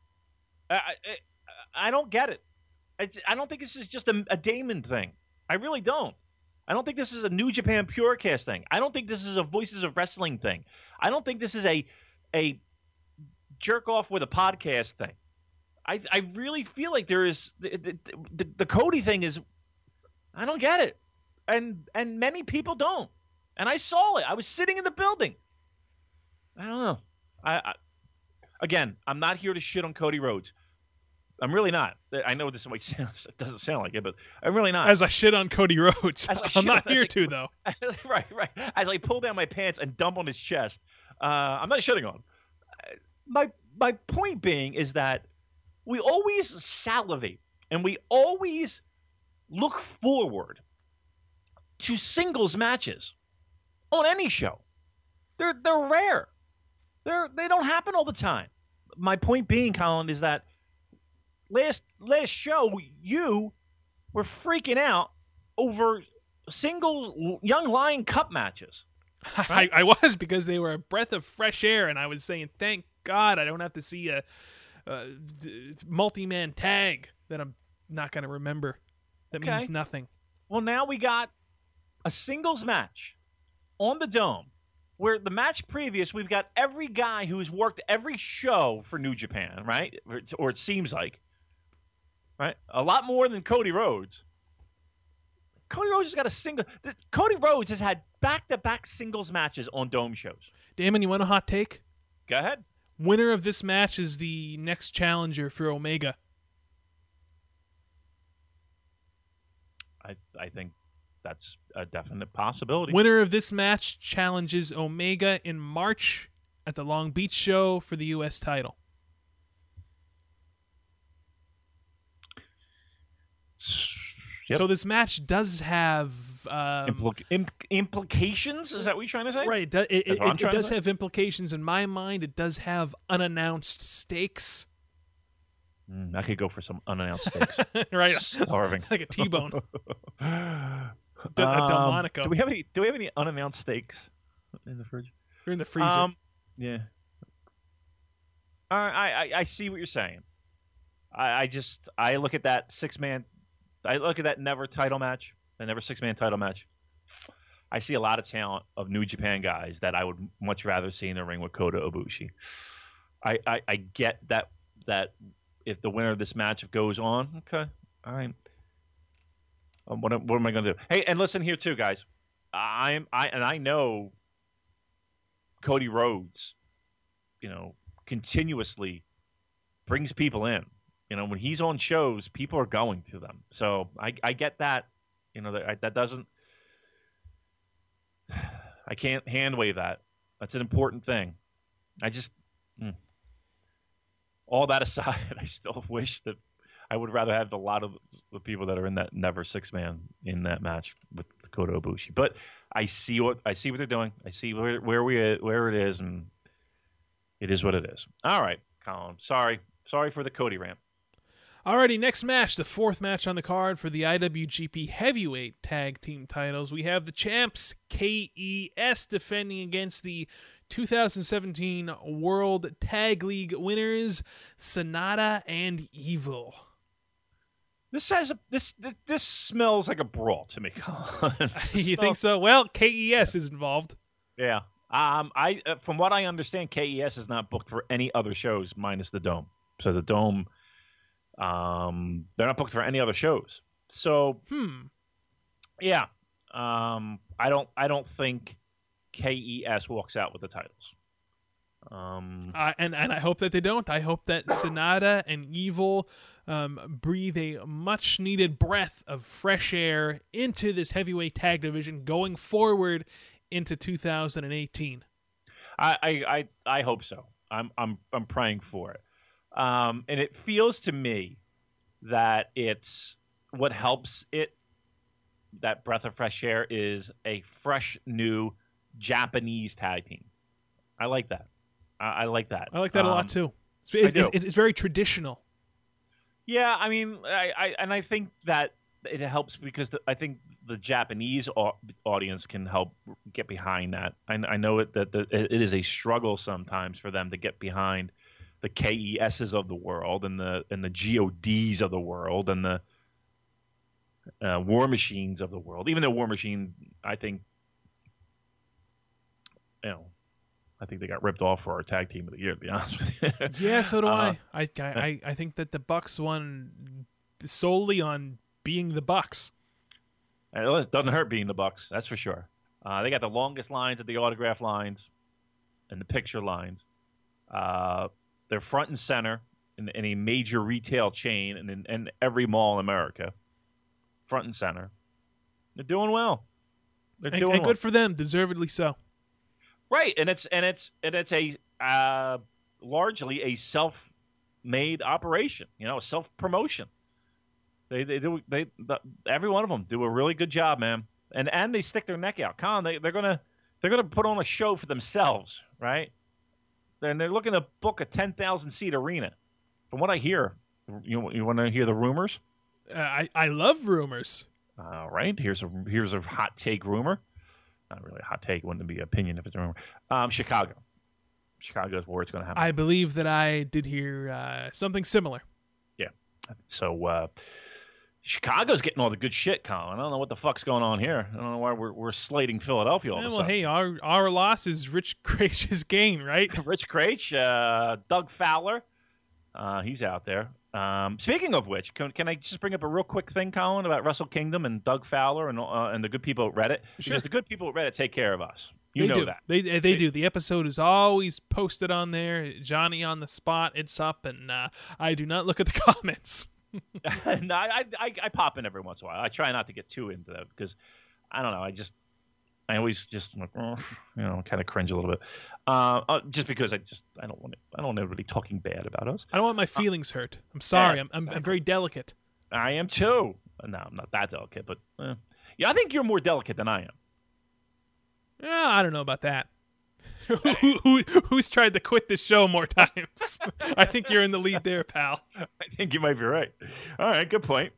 I don't get it. I don't think this is just a Damon thing. I really don't. I don't think this is a New Japan Purecast thing. I don't think this is a Voices of Wrestling thing. I don't think this is a jerk off with a podcast thing. I really feel like there is the Cody thing is, I don't get it. And many people don't. And I saw it. I was sitting in the building. I don't know. Again, I'm not here to shit on Cody Rhodes. I'm really not. I know this might sound, it doesn't sound like it, but I'm really not. As I shit on Cody Rhodes. I'm not here to, though. Right. As I pull down my pants and dump on his chest, I'm not shitting on him. My point being is that we always salivate and we always look forward to singles matches on any show. They're rare. They don't happen all the time. My point being, Colin, is that last show you were freaking out over singles Young Lion Cup matches. Right? I was, because they were a breath of fresh air, and I was saying, thank God I don't have to see a multi-man tag that I'm not going to remember. That means nothing. Well, now we got a singles match on the Dome, where the match previous, we've got every guy who's worked every show for New Japan, right? Or it seems like, right? A lot more than Cody Rhodes. Cody Rhodes has got a single. Cody Rhodes has had back-to-back singles matches on Dome shows. Damon, you want a hot take? Go ahead. Winner of this match is the next challenger for Omega. I think that's a definite possibility. Winner of this match challenges Omega in March at the Long Beach show for the U.S. title. Yep. So this match does have implications. Is that what you're trying to say? Right. It does have implications. In my mind, it does have unannounced stakes. I could go for some unannounced stakes. Right. Starving. Like a T-bone. Delmonico. Do we have any unannounced steaks in the fridge? They're in the freezer. Yeah. I see what you're saying. I look at that 6-man. I look at that never title match, the never 6-man title match. I see a lot of talent of New Japan guys that I would much rather see in the ring with Kota Ibushi. I get that if the winner of this match goes on, okay, all right. What am I going to do? Hey, and listen here too, guys. I know Cody Rhodes, continuously brings people in. When he's on shows, people are going to them. So I get that. That doesn't. I can't hand wave that. That's an important thing. I just. All that aside, I still wish that I would rather have a lot of the people that are in that Never Six-Man in that match with Kota Ibushi. But I see what they're doing. I see where it is, and it is what it is. All right, Colin. Sorry for the Cody rant. Alrighty, next match, the fourth match on the card for the IWGP Heavyweight Tag Team titles. We have the champs, KES, defending against the 2017 World Tag League winners, Sonata and Evil. This smells like a brawl to me, Colin. You think so? Well, KES is involved. Yeah. From what I understand, KES is not booked for any other shows minus the Dome. So the Dome, they're not booked for any other shows. So, yeah. I don't think KES walks out with the titles. And I hope that they don't. I hope that Sonata and Evil breathe a much-needed breath of fresh air into this heavyweight tag division going forward into 2018. I hope so. I'm praying for it. And it feels to me that it's what helps it. That breath of fresh air is a fresh new Japanese tag team. I like that. I like that. I like that a lot too. It's very traditional. Yeah, I mean, I think that it helps because I think the Japanese audience can help get behind that. I know it is a struggle sometimes for them to get behind the KESs of the world and the GODs of the world and the War Machines of the world. Even though War Machine, I think they got ripped off for our tag team of the year, to be honest with you. Yeah, so do I. I think that the Bucks won solely on being the Bucks. It doesn't hurt being the Bucks, that's for sure. They got the longest lines at the autograph lines and the picture lines. They're front and center in a major retail chain and in every mall in America. Front and center. They're doing well. And good for them, deservedly so. Right, and it's a largely a self-made operation, self-promotion. Every one of them do a really good job, man, and they stick their neck out. Colin, they're gonna put on a show for themselves, right? They're looking to book a 10,000-seat arena. From what I hear, you want to hear the rumors? I love rumors. All right, here's a hot take rumor. Not really a hot take. Wouldn't be an opinion if it's a rumor. Chicago. Chicago is where it's going to happen. I believe that I did hear something similar. Yeah. So Chicago's getting all the good shit, Colin. I don't know what the fuck's going on here. I don't know why we're slating Philadelphia all of a sudden. Hey, our loss is Rich Crage's gain, right? Rich Crage, Doug Fowler. He's out there. Speaking of which, can I just bring up a real quick thing, Colin, about Wrestle Kingdom and Doug Fowler and the good people at Reddit? Sure. Because the good people at Reddit take care of us. They know do. that. They do. The episode is always posted on there. Johnny on the spot. It's up, and I do not look at the comments. No, I pop in every once in a while. I try not to get too into that because I don't know. I always just kind of cringe a little bit, just because I don't want everybody talking bad about us. I don't want my feelings hurt. I'm sorry. Yes, exactly. I'm very delicate. I am too. No, I'm not that delicate, but yeah, I think you're more delicate than I am. Yeah, I don't know about that. Who's tried to quit this show more times? I think you're in the lead there, pal. I think you might be right. All right, good point.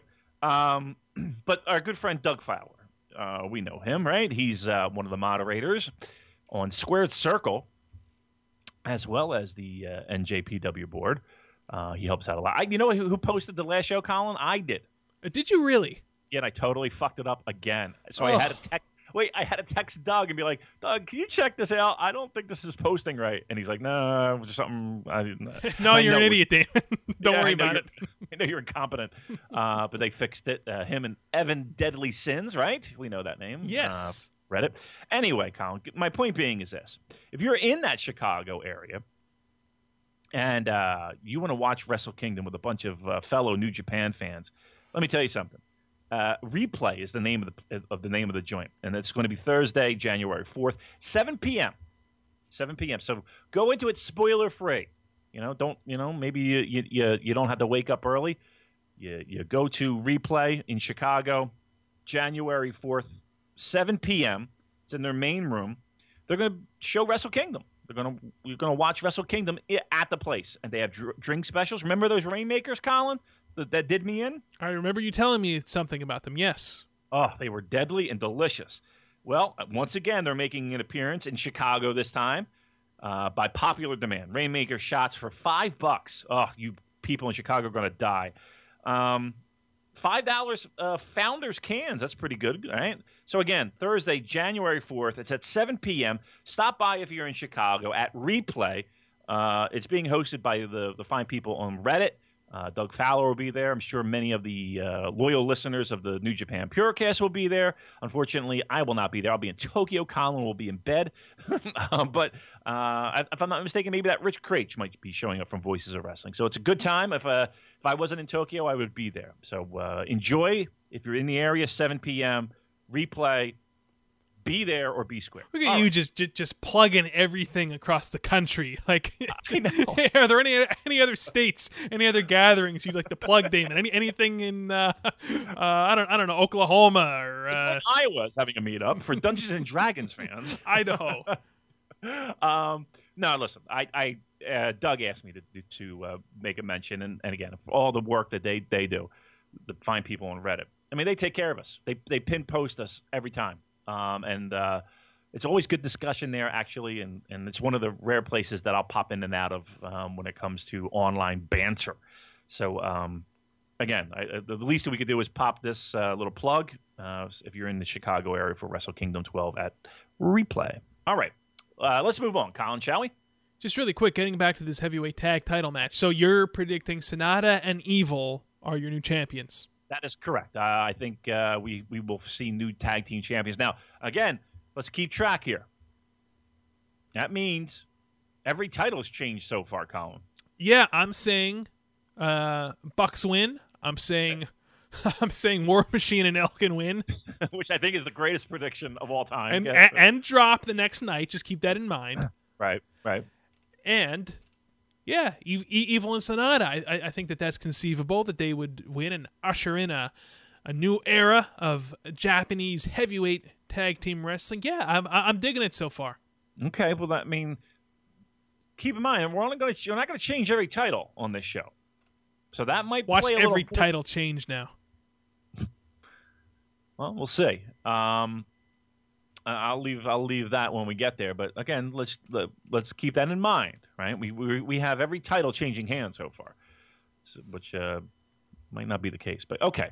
But our good friend Doug Fowler, we know him, right? He's one of the moderators on Squared Circle, as well as the NJPW board. He helps out a lot. You know who posted the last show, Colin? I did. Did you really? Yeah, and I totally fucked it up again. So I had to text. I had to text Doug and be like, Doug, can you check this out? I don't think this is posting right. And he's like, no, something. No, you're an idiot, Dan. Don't worry about it. I know you're incompetent. But they fixed it. Him and Evan Deadly Sins, right? We know that name. Yes. Reddit. Anyway, Colin, my point being is this. If you're in that Chicago area, and you want to watch Wrestle Kingdom with a bunch of fellow New Japan fans, let me tell you something. Replay is the name of the joint, and it's going to be Thursday, January 4th, 7 p.m. 7 p.m. So go into it spoiler free. Maybe you don't have to wake up early. You go to Replay in Chicago, January 4th, 7 p.m. It's in their main room. They're going to show Wrestle Kingdom. You're gonna watch Wrestle Kingdom at the place, and they have drink specials. Remember those Rainmakers, Colin, that did me in? I remember you telling me something about them. Yes. Oh, they were deadly and delicious. Well, once again, they're making an appearance in Chicago this time by popular demand. Rainmaker shots for $5. Oh, you people in Chicago are going to die. $5 Founders cans. That's pretty good, right? So, again, Thursday, January 4th. It's at 7 p.m. Stop by if you're in Chicago at Replay. It's being hosted by the fine people on Reddit. Doug Fowler will be there. I'm sure many of the loyal listeners of the New Japan Purocast will be there. Unfortunately, I will not be there. I'll be in Tokyo. Colin will be in bed. But if I'm not mistaken, maybe that Rich Craich might be showing up from Voices of Wrestling. So it's a good time. If I wasn't in Tokyo, I would be there. So enjoy. If you're in the area, 7 p.m., Replay. Be there or be square. Look at you just plugging everything across the country. Like, I know. Are there any other states, any other gatherings you'd like to plug, Damon? Anything in I don't know, Oklahoma or Iowa's having a meetup for Dungeons and Dragons fans. Idaho. No, listen. I Doug asked me to make a mention, and again, all the work that they do, the fine people on Reddit. I mean, they take care of us. They pin post us every time. And it's always good discussion there, actually, and it's one of the rare places that I'll pop in and out of when it comes to online banter. So, again, the least that we could do is pop this little plug if you're in the Chicago area for Wrestle Kingdom 12 at Replay. All right, let's move on, Colin, shall we? Just really quick, getting back to this heavyweight tag title match. So you're predicting Sonata and Evil are your new champions. That is correct. I think we will see new tag team champions. Now, again, let's keep track here. That means every title's changed so far, Colin. Yeah, I'm saying Bucks win. I'm saying War Machine and Elkin win. Which I think is the greatest prediction of all time. And drop the next night. Just keep that in mind. Right. And... yeah, Evil and Sonata. I think that's conceivable that they would win and usher in a new era of Japanese heavyweight tag team wrestling. Yeah, I'm digging it so far. Okay, well, that mean keep in mind you're not going to change every title on this show, so that might watch play every title change now. Well, we'll see. I'll leave that when we get there. But again, let's keep that in mind, right? We have every title changing hands so far, which might not be the case. But okay,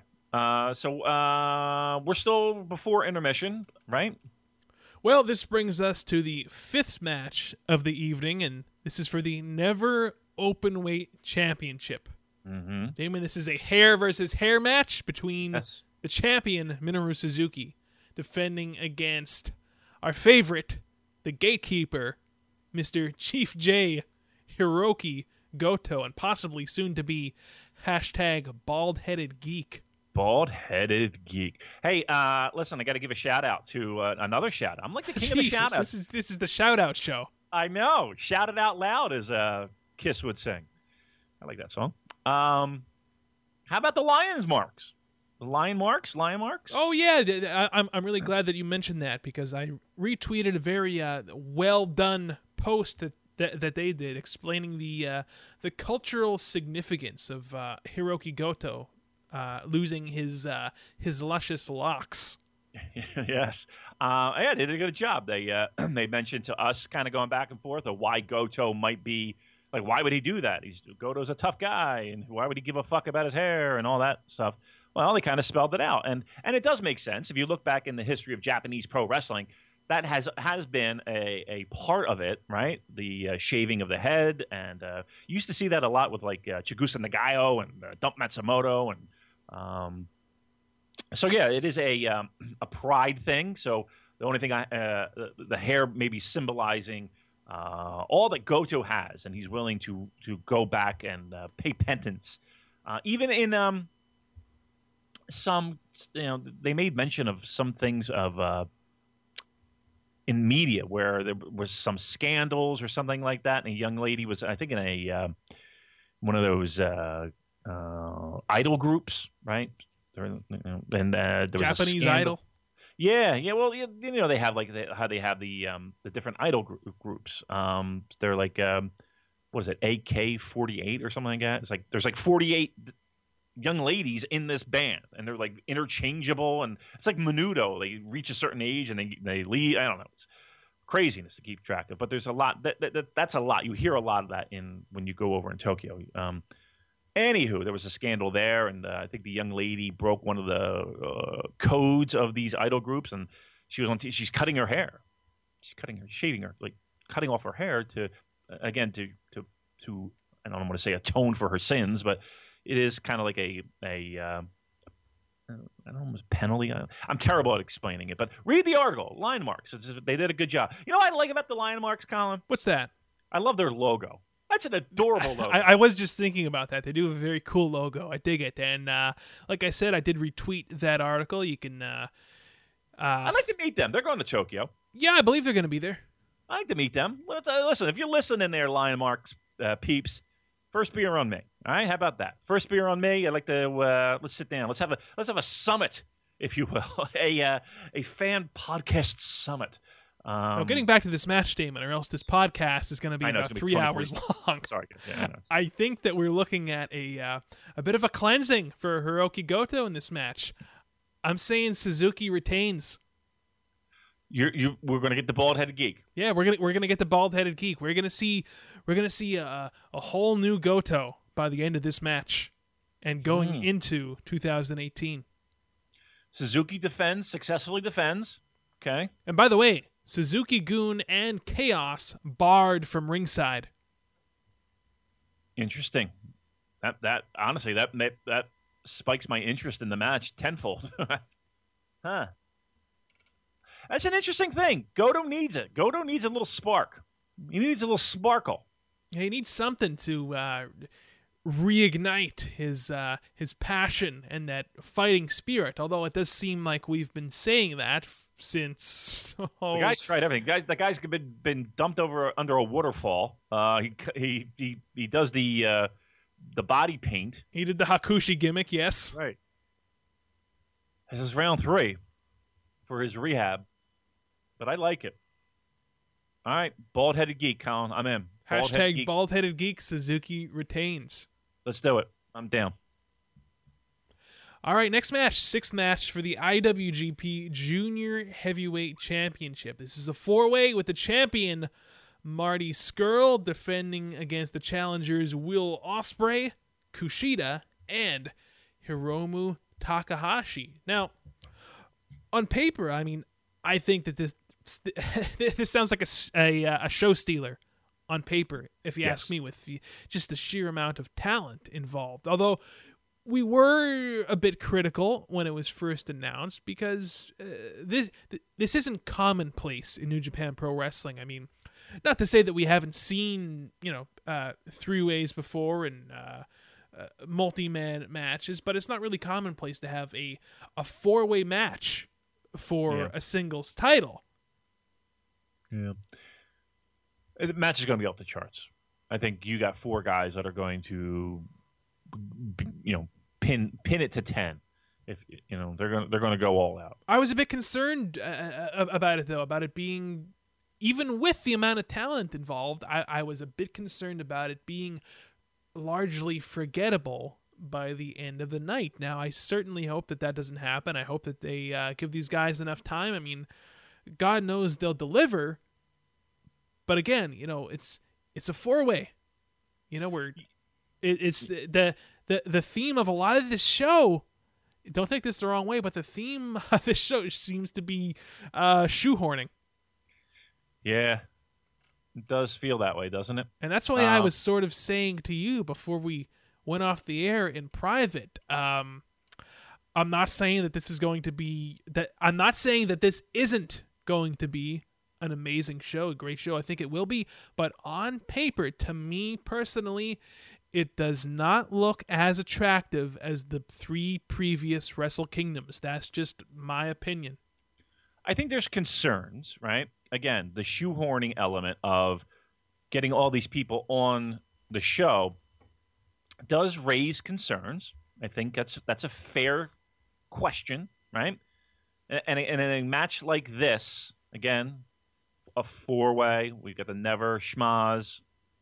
so we're still before intermission, right? Well, this brings us to the fifth match of the evening, and this is for the Never Openweight Championship. Mm-hmm. Damon, this is a hair versus hair match between the champion Minoru Suzuki defending against our favorite, the gatekeeper, Mr. Chief J, Hiroki Goto, and possibly soon to be #bald-headed geek. Bald-headed geek. Hey, listen, I got to give a shout out to another shout out. I'm like the king of the shout outs. This is the shout out show. I know. Shout it out loud, as Kiss would sing. I like that song. How about the Lions Marks? The Lion Marks? Oh, yeah. I'm really glad that you mentioned that, because I retweeted a very well-done post that they did explaining the cultural significance of Hiroki Goto losing his luscious locks. Yes. Yeah, they did a good job. They mentioned to us, kind of going back and forth, of why Goto might be, like, why would he do that? Goto's a tough guy, and why would he give a fuck about his hair and all that stuff? Well, they kind of spelled it out, and it does make sense. If you look back in the history of Japanese pro wrestling, that has been a part of it, right? The shaving of the head, and you used to see that a lot with like Chigusa Nagayo and Dump Matsumoto, and so yeah, it is a pride thing. So the only thing the hair maybe symbolizing all that Goto has, and he's willing to go back and pay penance. Even in some, they made mention of some things of in media where there was some scandals or something like that, and a young lady was, I think, in a one of those idol groups, right? And there was Japanese a Idol. Yeah. Well, they have how they have the different idol groups. They're like what is it, AK-48 or something like that? It's like there's like 48 young ladies in this band, and they're like interchangeable, and it's like Menudo. They reach a certain age and they leave. I don't know. It's craziness to keep track of, but there's a lot. That's a lot. You hear a lot of that when you go over in Tokyo. Anywho, there was a scandal there, and I think the young lady broke one of the codes of these idol groups, and she was she's cutting her hair. She's shaving her, like cutting off her hair to I don't want to say atone for her sins, but it is kind of like a I don't know, penalty. I'm terrible at explaining it, but read the article. Line marks. They did a good job. You know what I like about the line marks, Colin? What's that? I love their logo. That's an adorable logo. I was just thinking about that. They do have a very cool logo. I dig it. And like I said, I did retweet that article. You can... I'd like to meet them. They're going to Tokyo. Yeah, I believe they're going to be there. I'd like to meet them. Listen, if you're listening there, Lion Marks peeps, first beer on me. All right, how about that? First beer on me. I'd like to let's sit down. Let's have a summit, if you will, a fan podcast summit. Now, getting back to this match statement, or else this podcast is going to be about 3 hours long. Sorry. Yeah, I know. I think that we're looking at a bit of a cleansing for Hiroki Goto in this match. I'm saying Suzuki retains. We're going to get the bald-headed geek. Yeah, we're gonna get the bald-headed geek. We're gonna see a whole new Goto by the end of this match, and going into 2018. Suzuki successfully defends. Okay. And by the way, Suzuki-gun and Chaos barred from ringside. Interesting. That honestly that spikes my interest in the match tenfold. Huh. That's an interesting thing. Goto needs it. Goto needs a little spark. He needs a little sparkle. He needs something to reignite his passion and that fighting spirit. Although it does seem like we've been saying that since the guy's tried everything. The guy's been dumped under a waterfall. He does the body paint. He did the Hakushi gimmick. Yes. Right. This is round 3 for his rehab. But I like it. All right, bald-headed geek, Colin. I'm in. Hashtag bald-headed geek. Suzuki retains. Let's do it. I'm down. All right, next match, 6th match for the IWGP Junior Heavyweight Championship. This is a 4-way with the champion Marty Scurll defending against the challengers Will Ospreay, Kushida, and Hiromu Takahashi. Now, on paper, I think that this sounds like a show stealer on paper, if you ask me, with just the sheer amount of talent involved. Although we were a bit critical when it was first announced, because this isn't commonplace in New Japan Pro Wrestling. Not to say that we haven't seen 3-ways before and multi-man matches, but it's not really commonplace to have a 4-way match for a singles title. Yeah. The match is going to be off the charts. I think you got 4 guys that are going to, pin it to 10. If they're going to go all out. I was a bit concerned about it, though, about it being, even with the amount of talent involved, I was a bit concerned about it being largely forgettable by the end of the night. Now, I certainly hope that doesn't happen. I hope that they give these guys enough time. God knows they'll deliver. But again, it's a 4-way. Where it's the theme of a lot of this show. Don't take this the wrong way, but the theme of this show seems to be shoehorning. Yeah, it does feel that way, doesn't it? And that's why I was sort of saying to you before we went off the air in private. I'm not saying that this is going to be that. I'm not saying that this isn't going to be an amazing show, a great show. I think it will be. But on paper, to me personally, it does not look as attractive as the 3 previous Wrestle Kingdoms. That's just my opinion. I think there's concerns, right? Again, the shoehorning element of getting all these people on the show does raise concerns. I think that's a fair question, right? And in a match like this, again, a 4-way, we've got the Never Schmaz.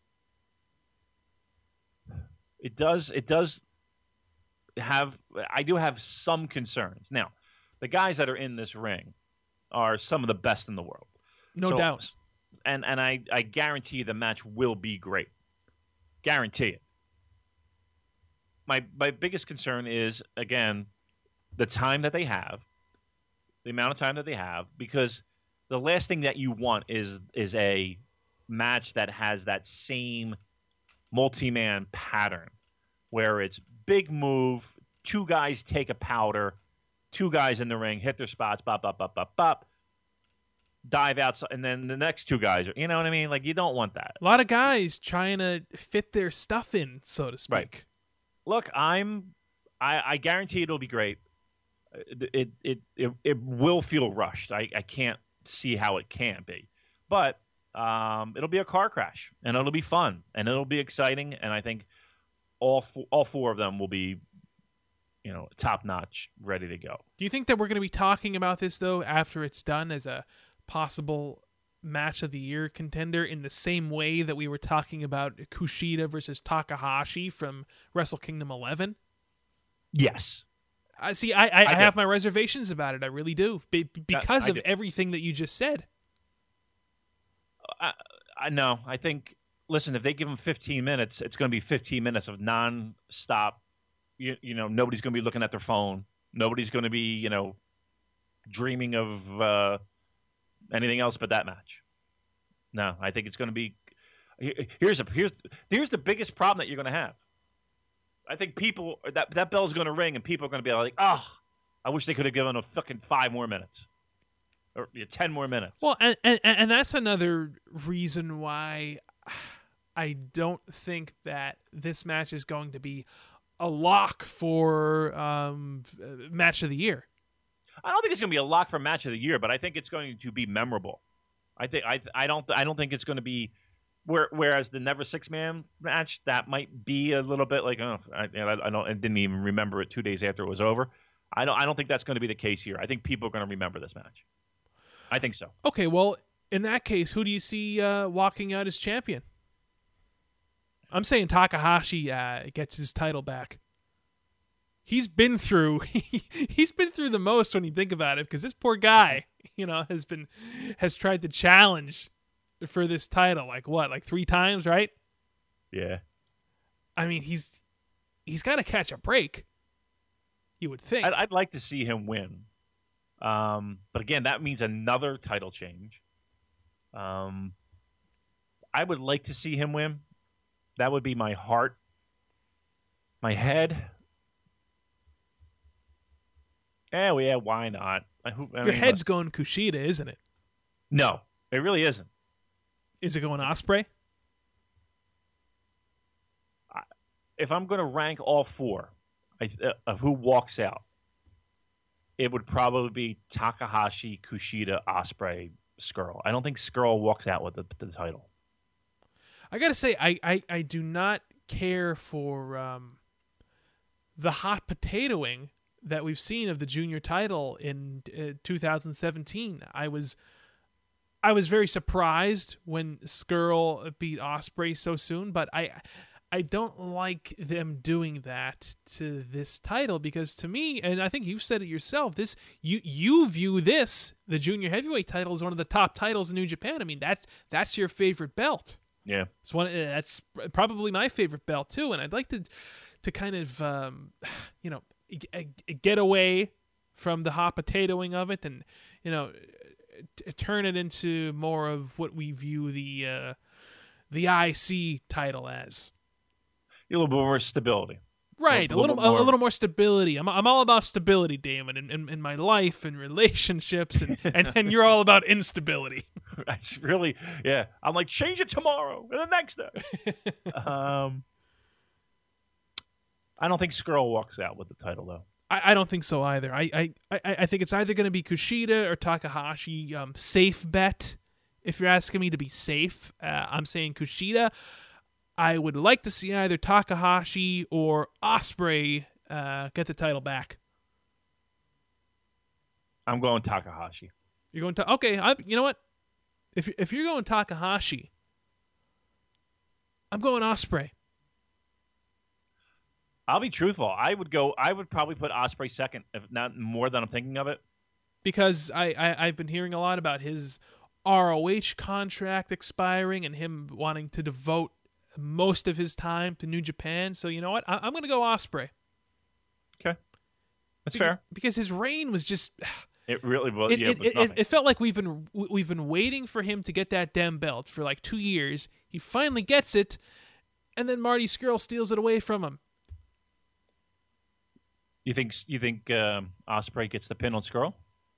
It does have, I do have some concerns. Now, the guys that are in this ring are some of the best in the world. No doubt. And I guarantee the match will be great. Guarantee it. My biggest concern is, again, the time that they have, the amount of time that they have, because the last thing that you want is a match that has that same multi-man pattern where it's big move, 2 guys take a powder, 2 guys in the ring, hit their spots, bop, bop, bop, bop, bop, dive outside, and then the next 2 guys are, you know what I mean? Like, you don't want that. A lot of guys trying to fit their stuff in, so to speak. Right. Look, I guarantee it'll be great. It will feel rushed. I can't see how it can't be, but it'll be a car crash, and it'll be fun, and it'll be exciting, and I think all 4 of them will be, top notch, ready to go. Do you think that we're going to be talking about this though after it's done as a possible match of the year contender in the same way that we were talking about Kushida versus Takahashi from Wrestle Kingdom 11? Yes. I have my reservations about it. I really do, because of everything that you just said. I know. I think, listen, if they give them 15 minutes, it's going to be 15 minutes of non-stop. Nobody's going to be looking at their phone. Nobody's going to be, dreaming of anything else but that match. No, I think it's going to be. Here's the biggest problem that you're going to have. I think people that bell's going to ring and people are going to be like, oh, I wish they could have given a fucking 5 more minutes or 10 more minutes. Well, and that's another reason why I don't think that this match is going to be a lock for match of the year. I don't think it's going to be a lock for match of the year, but I think it's going to be memorable. I don't think it's going to be whereas the Never 6-man match, that might be a little bit like, I didn't even remember it 2 days after it was over. I don't think that's going to be the case here. I think people are going to remember this match. I think so. Okay, well, in that case, who do you see walking out as champion? I'm saying Takahashi gets his title back. He's been through the most when you think about it, because this poor guy, has tried to challenge for this title like 3 times, right? Yeah. I mean, he's got to catch a break, you would think. I'd like to see him win. But again, that means another title change. I would like to see him win. That would be my heart. My head. Yeah, why not? Your head's going Kushida, isn't it? No, it really isn't. Is it going Ospreay? If I'm going to rank all 4 of who walks out, it would probably be Takahashi, Kushida, Ospreay, Skrull. I don't think Skrull walks out with the title. I got to say, I do not care for the hot potatoing that we've seen of the junior title in 2017. I was very surprised when Skrull beat Ospreay so soon, but I don't like them doing that to this title, because to me, and I think you've said it yourself, you view this, the junior heavyweight title, as one of the top titles in New Japan. I mean, that's your favorite belt. Yeah, that's probably my favorite belt too, and I'd like to kind of get away from the hot potatoing of it, and turn it into more of what we view the IC title as. A little bit more stability. Right, a little more stability. I'm all about stability, Damon, in my life and relationships, and you're all about instability. That's really, yeah. I'm like, change it tomorrow and the next day. I don't think Skrull walks out with the title though. I don't think so either. I think it's either going to be Kushida or Takahashi. Safe bet. If you're asking me to be safe, I'm saying Kushida. I would like to see either Takahashi or Ospreay get the title back. I'm going Takahashi. You're going to okay. You know what? If you're going Takahashi, I'm going Ospreay. I'll be truthful. I would probably put Ospreay second, if not more than I'm thinking of it. Because I've been hearing a lot about his ROH contract expiring and him wanting to devote most of his time to New Japan. So you know what? I'm going to go Ospreay. Okay, that's fair. Because his reign was just. It really was. It felt like we've been waiting for him to get that damn belt for like 2 years. He finally gets it, and then Marty Scurll steals it away from him. You think Ospreay gets the pin on Scurll?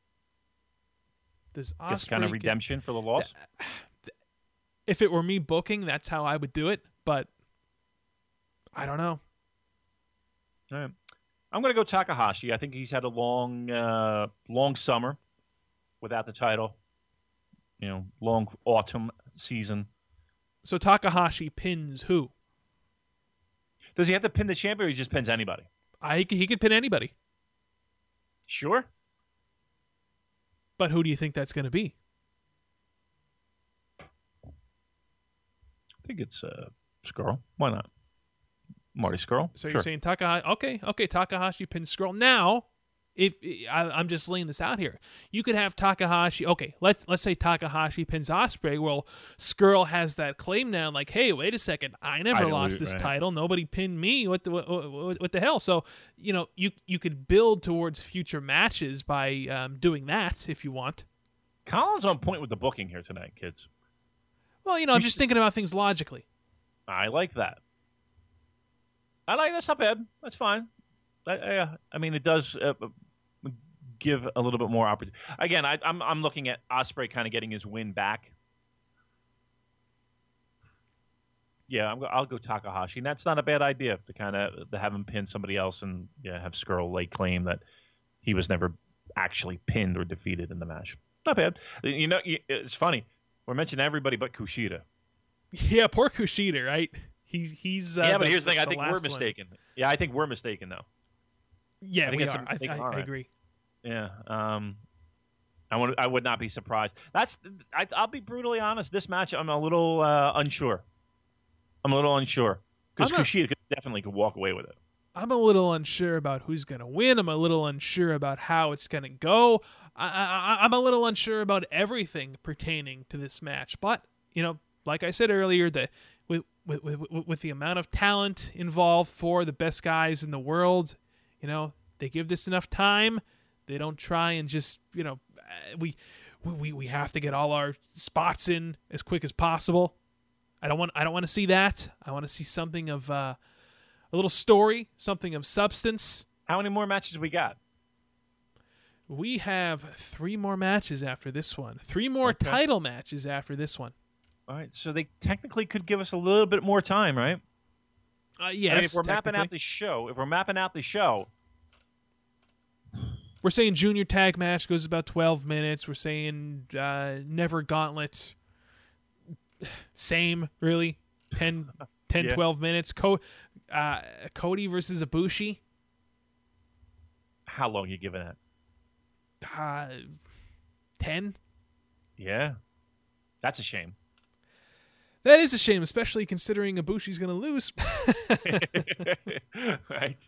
Does Ospreay gets kind of redemption for the loss? If it were me booking, that's how I would do it, but I don't know. All right. I'm going to go Takahashi. I think he's had a long summer without the title. Long autumn season. So Takahashi pins who? Does he have to pin the champion or he just pins anybody? He could pin anybody. Sure. But who do you think that's going to be? I think it's Scurll. Why not? Marty Scurll. So sure. You're saying Takahashi? Okay, Takahashi pins Scurll. Now, if I'm just laying this out here, you could have Takahashi. Okay, let's say Takahashi pins Ospreay. Well, Scurll has that claim now, like, hey, wait a second, I never lost this title. Nobody pinned me. What the hell? So you could build towards future matches by doing that if you want. Colin's on point with the booking here tonight, kids. Well, I'm just thinking about things logically. I like that. That's not bad. That's fine. I mean, it does give a little bit more opportunity. Again, I'm looking at Ospreay kind of getting his win back. Yeah, I'll go Takahashi. And that's not a bad idea to have him pin somebody else and have Scurll lay claim that he was never actually pinned or defeated in the match. Not bad. It's funny. We're mentioning everybody but Kushida. Yeah, poor Kushida, right? He's but here's the thing. I think we're mistaken. Yeah, I think we're mistaken though. Yeah, we are. I agree. Yeah. I would not be surprised. I'll be brutally honest. This match, I'm a little unsure. Because Kushida definitely could walk away with it. I'm a little unsure about who's going to win. I'm a little unsure about how it's going to go. I'm a little unsure about everything pertaining to this match. But, like I said earlier, with the amount of talent involved for the best guys in the world, they give this enough time. They don't try and just, we have to get all our spots in as quick as possible. I don't want to see that. I want to see something of a little story, something of substance. How many more matches we got? We have 3 more matches after this one. 3 more title matches after this one. All right, so they technically could give us a little bit more time, right? Yes. I mean, if we're mapping out the show, we're saying junior tag match goes about 12 minutes. We're saying Never Gauntlet, same, really, 10 yeah. 12 minutes. Cody versus Ibushi. How long are you giving that? 10. Yeah, that's a shame. That is a shame, especially considering Ibushi's going to lose. Right.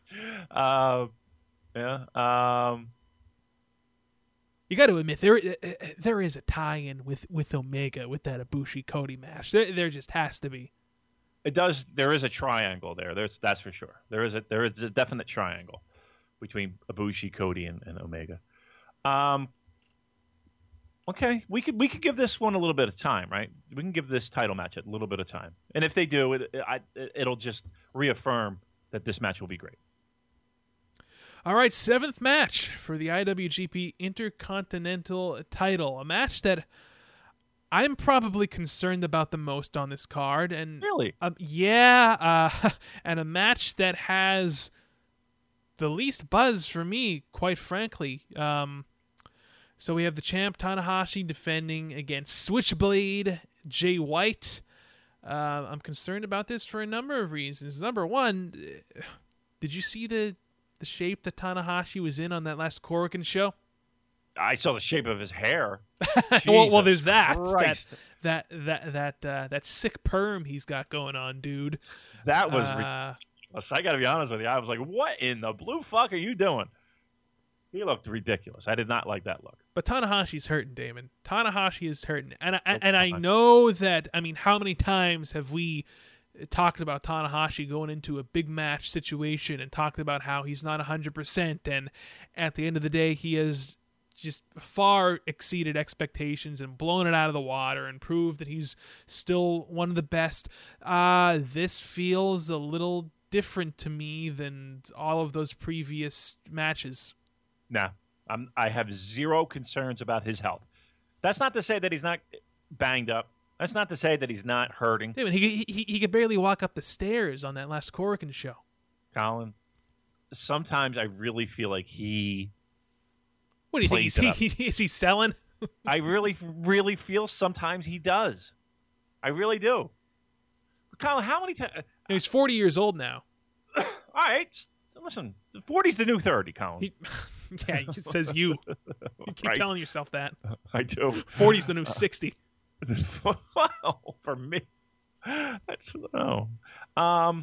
Yeah. You got to admit there is a tie-in with Omega with that Ibushi Cody match. There just has to be. It does. There is a triangle there. That's for sure. There is a definite triangle between Ibushi, Cody, and Omega. Okay, we could give this one a little bit of time, right? We can give this title match a little bit of time, and if they do, it'll just reaffirm that this match will be great. All right, 7th match for the IWGP Intercontinental title. A match that I'm probably concerned about the most on this card. And Really? and a match that has the least buzz for me, quite frankly. So we have the champ Tanahashi defending against Switchblade Jay White. I'm concerned about this for a number of reasons. Number one, did you see the shape that Tanahashi was in on that last Korakuen show? I saw the shape of his hair. well, there's that. Christ. That sick perm he's got going on, dude. That was ridiculous. I got to be honest with you. I was like, what in the blue fuck are you doing? He looked ridiculous. I did not like that look. But Tanahashi's hurting, Damon. Tanahashi is hurting. And I know that, I mean, how many times have we talked about Tanahashi going into a big match situation and talked about how he's not 100%, and at the end of the day, he has just far exceeded expectations and blown it out of the water and proved that he's still one of the best. This feels a little different to me than all of those previous matches. Nah, I have zero concerns about his health. That's not to say that he's not banged up. That's not to say that he's not hurting. Damon, he could barely walk up the stairs on that last Korakuen show. Colin, sometimes I really feel like he... What do you think? Is he selling? I really, really feel sometimes he does. I really do. Colin, how many times... He's 40 years old now. All right, listen, 40's the new 30, Colin. Yeah, it says you. You keep telling yourself that. I do. 40's the new 60. Well, for me, that's no. I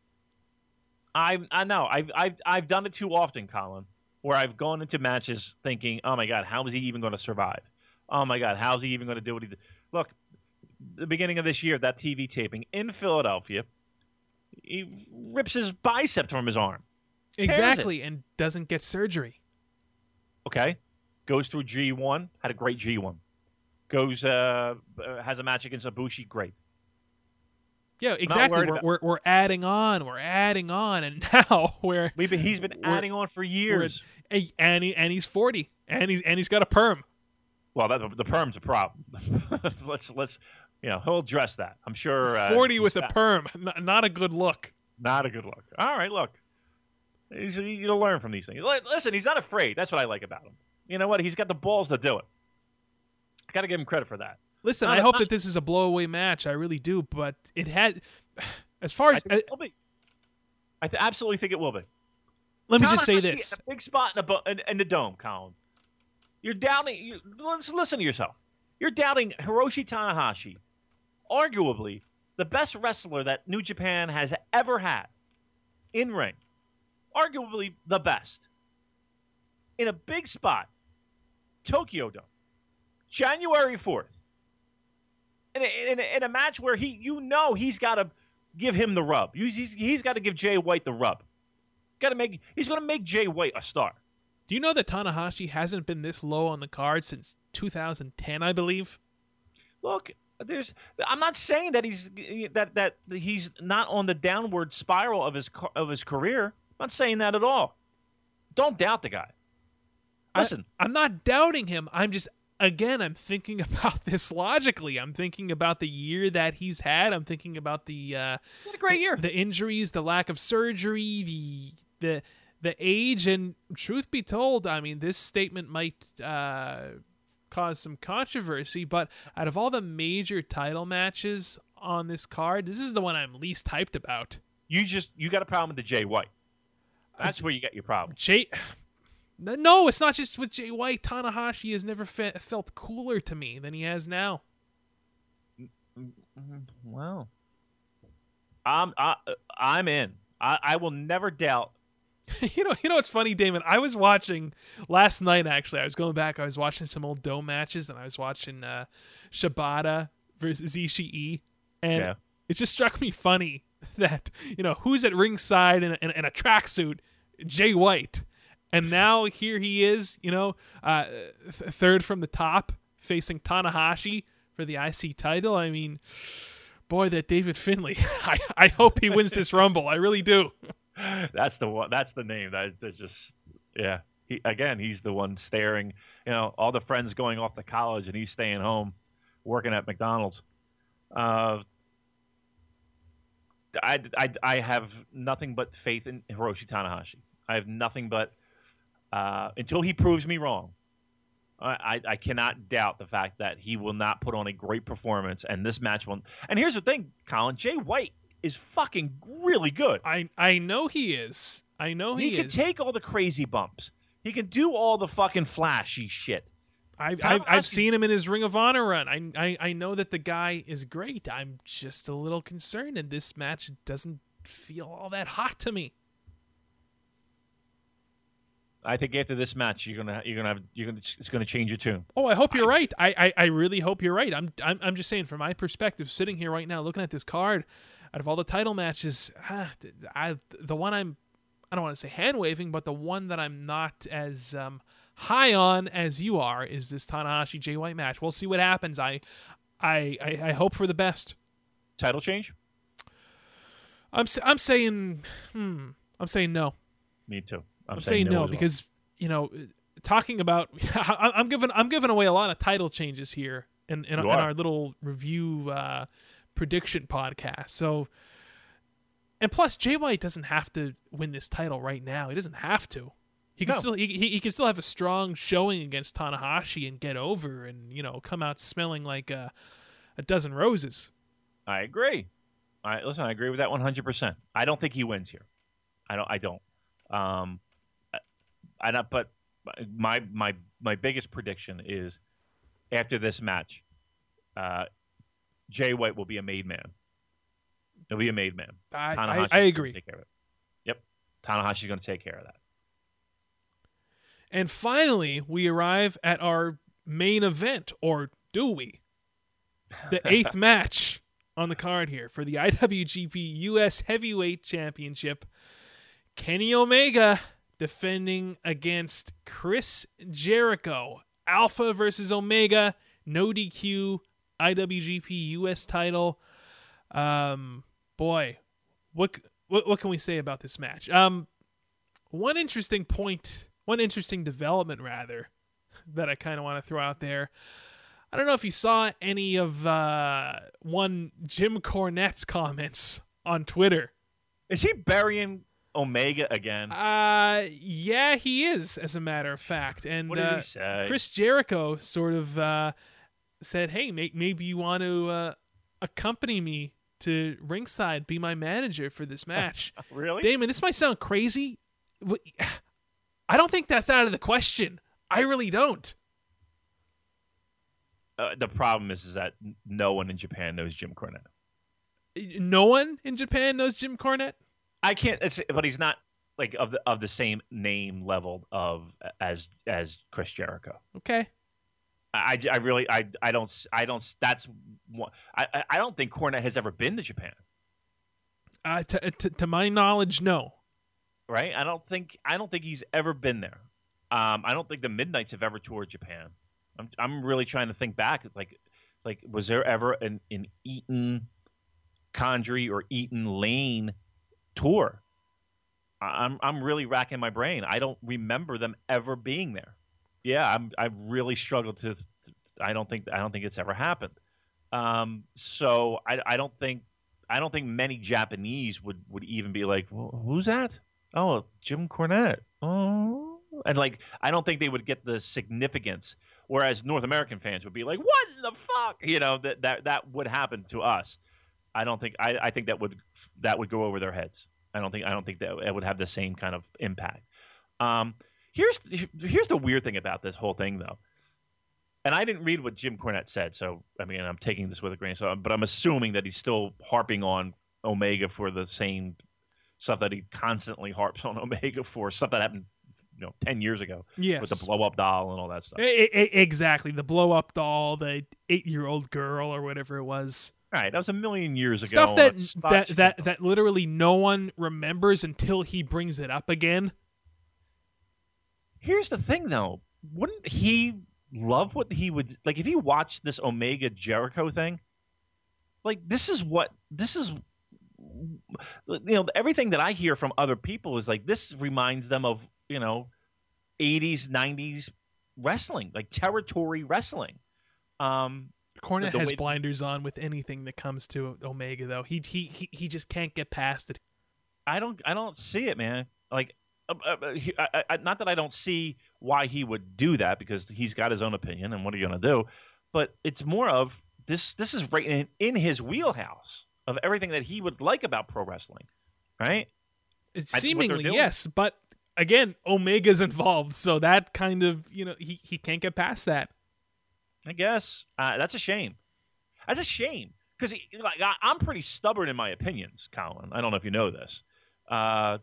know. I've done it too often, Colin, where I've gone into matches thinking, "Oh my God, how is he even going to survive? Oh my God, how's he even going to do what he did?" Look, the beginning of this year, that TV taping in Philadelphia, he rips his bicep from his arm. Exactly, and doesn't get surgery. Okay, goes through G1, had a great G1. Goes has a match against Ibushi, great. Yeah, exactly. We're adding on, and now he's been adding on for years. And he's 40, and he's got a perm. Well, the perm's a problem. let's he'll address that. I'm sure. 40 with a perm, not a good look. Not a good look. All right, look, you'll learn from these things. Listen, he's not afraid. That's what I like about him. You know what? He's got the balls to do it. I got to give him credit for that. Listen, I hope that this is a blow-away match. I really do, but it had, as far as... I absolutely think it will be. Let me just say this. A big spot in the dome, Colin. You're doubting... Listen to yourself. You're doubting Hiroshi Tanahashi, arguably the best wrestler that New Japan has ever had in ring. Arguably the best. In a big spot, Tokyo Dome. January 4th, in a match where he's got to give him the rub. He's got to give Jay White the rub. He's going to make Jay White a star. Do you know that Tanahashi hasn't been this low on the card since 2010, I believe? Look, I'm not saying that he's not on the downward spiral of his career. I'm not saying that at all. Don't doubt the guy. Listen, I'm not doubting him. I'm thinking about this logically. I'm thinking about the year that he's had. I'm thinking about he had a great year. The injuries, the lack of surgery, the age, and truth be told, I mean, this statement might cause some controversy, but out of all the major title matches on this card, this is the one I'm least hyped about. You got a problem with the Jay White. That's where you get your problem. No, it's not just with Jay White. Tanahashi has never felt cooler to me than he has now. Well, I'm in. I will never doubt. You know what's funny, Damon? I was watching last night. Actually, I was going back. I was watching some old Dome matches, and I was watching Shibata versus Ishii, and it just struck me funny that who's at ringside in a tracksuit, Jay White. And now here he is, third from the top, facing Tanahashi for the IC title. I mean, boy, that David Finlay. I hope he wins this Rumble. I really do. That's the one. That's the name. That's just yeah. He's the one staring. All the friends going off to college, and he's staying home, working at McDonald's. I have nothing but faith in Hiroshi Tanahashi. I have nothing but until he proves me wrong. I cannot doubt the fact that he will not put on a great performance, and this match will. And here's the thing, Colin. Jay White is fucking really good. I know he is. I know he can take all the crazy bumps. He can do all the fucking flashy shit. I've seen him in his Ring of Honor run. I know that the guy is great. I'm just a little concerned, and this match doesn't feel all that hot to me. I think after this match, it's gonna change your tune. Oh, I hope you're right. I really hope you're right. I'm just saying, from my perspective, sitting here right now, looking at this card, out of all the title matches, the one I don't want to say hand waving, but the one that I'm not as high on as you are is this Tanahashi Jay White match. We'll see what happens. I hope for the best. Title change? I'm saying no. Me too. I'm saying no because talking about I'm giving away a lot of title changes here in our little review prediction podcast. So, and plus Jay White doesn't have to win this title right now. He doesn't have to. He can still have a strong showing against Tanahashi and get over and come out smelling like a dozen roses. I agree. I agree with that 100%. I don't think he wins here. I don't. But my biggest prediction is after this match, Jay White will be a made man. He'll be a made man. I agree. Take care of it. Yep, Tanahashi's going to take care of that. And finally, we arrive at our main event, or do we? The 8th match on the card here for the IWGP US Heavyweight Championship. Kenny Omega defending against Chris Jericho. Alpha versus Omega, no DQ, IWGP US title. Boy, what can we say about this match? One interesting development rather that I kind of want to throw out there. I don't know if you saw any of one Jim Cornette's comments on Twitter. Is he burying Omega again? Yeah, he is, as a matter of fact. And what did he say? Chris Jericho sort of said, "Hey, maybe you want to accompany me to ringside, be my manager for this match." Really? Damon, this might sound crazy. I don't think that's out of the question. I really don't. The problem is that no one in Japan knows Jim Cornette. No one in Japan knows Jim Cornette? I can't, but he's not like of the same name level as Chris Jericho. Okay. I don't. That's one. I don't think Cornette has ever been to Japan. To my knowledge, no. Right? I don't think he's ever been there. I don't think the Midnights have ever toured Japan. I'm really trying to think back. Like was there ever an Eaton Condrey or Eaton Lane tour? I'm really racking my brain. I don't remember them ever being there. Yeah, I've really struggled to. I don't think it's ever happened. So I don't think many Japanese would even be like, well, who's that? Oh, Jim Cornette. Oh, and I don't think they would get the significance. Whereas North American fans would be like, what the fuck? That would happen to us. I think that would go over their heads. I don't think that it would have the same kind of impact. Here's the weird thing about this whole thing, though. And I didn't read what Jim Cornette said, so I mean, I'm taking this with a grain of salt, but I'm assuming that he's still harping on Omega for the same stuff that he constantly harps on Omega for, stuff that happened 10 years ago. Yes. With the blow-up doll and all that stuff. Exactly. The blow-up doll, the 8-year-old girl or whatever it was. Right. That was a million years ago. Stuff that literally no one remembers until he brings it up again. Here's the thing, though. Wouldn't he love what he would... Like, if he watched this Omega Jericho thing, like, this is everything that I hear from other people is like this reminds them of 80s, 90s wrestling, like territory wrestling. Cornette has blinders on with anything that comes to Omega, though. He just can't get past it. I don't see it, man. Like, not that I don't see why he would do that, because he's got his own opinion, and what are you going to do? But it's more of this is right in his wheelhouse of everything that he would like about pro wrestling, right? It's seemingly, yes, but again, Omega's involved, so that kind of, he can't get past that. I guess that's a shame. That's a shame, because I'm pretty stubborn in my opinions, Colin. I don't know if you know this. No.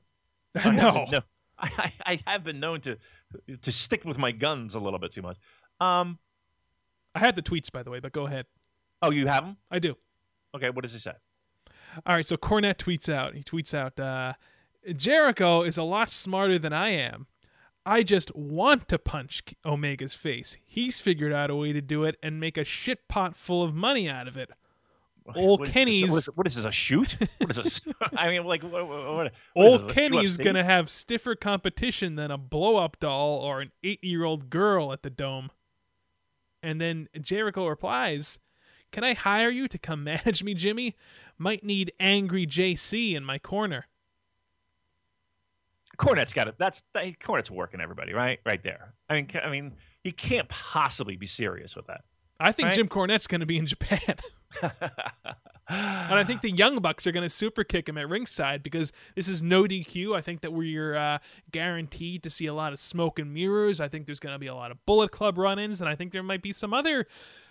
I have been known to stick with my guns a little bit too much. I have the tweets, by the way, but go ahead. Oh, you have them? I do. Okay, what does he say? All right, so Cornette tweets out, Jericho is a lot smarter than I am. I just want to punch Omega's face. He's figured out a way to do it and make a shit pot full of money out of it. Old Kenny's... What is this, a shoot? What is this? I mean, like... What Old Kenny's going to have stiffer competition than a blow-up doll or an 8-year-old girl at the Dome. And then Jericho replies, can I hire you to come manage me, Jimmy? Might need angry JC in my corner. Cornette's got it. Cornette's working everybody, right there. I mean, he can't possibly be serious with that. I think right? Jim Cornette's going to be in Japan. And I think the Young Bucks are going to super kick him at ringside, because this is no DQ. I think that we're guaranteed to see a lot of smoke and mirrors. I think there's going to be a lot of Bullet Club run-ins, and I think there might be some other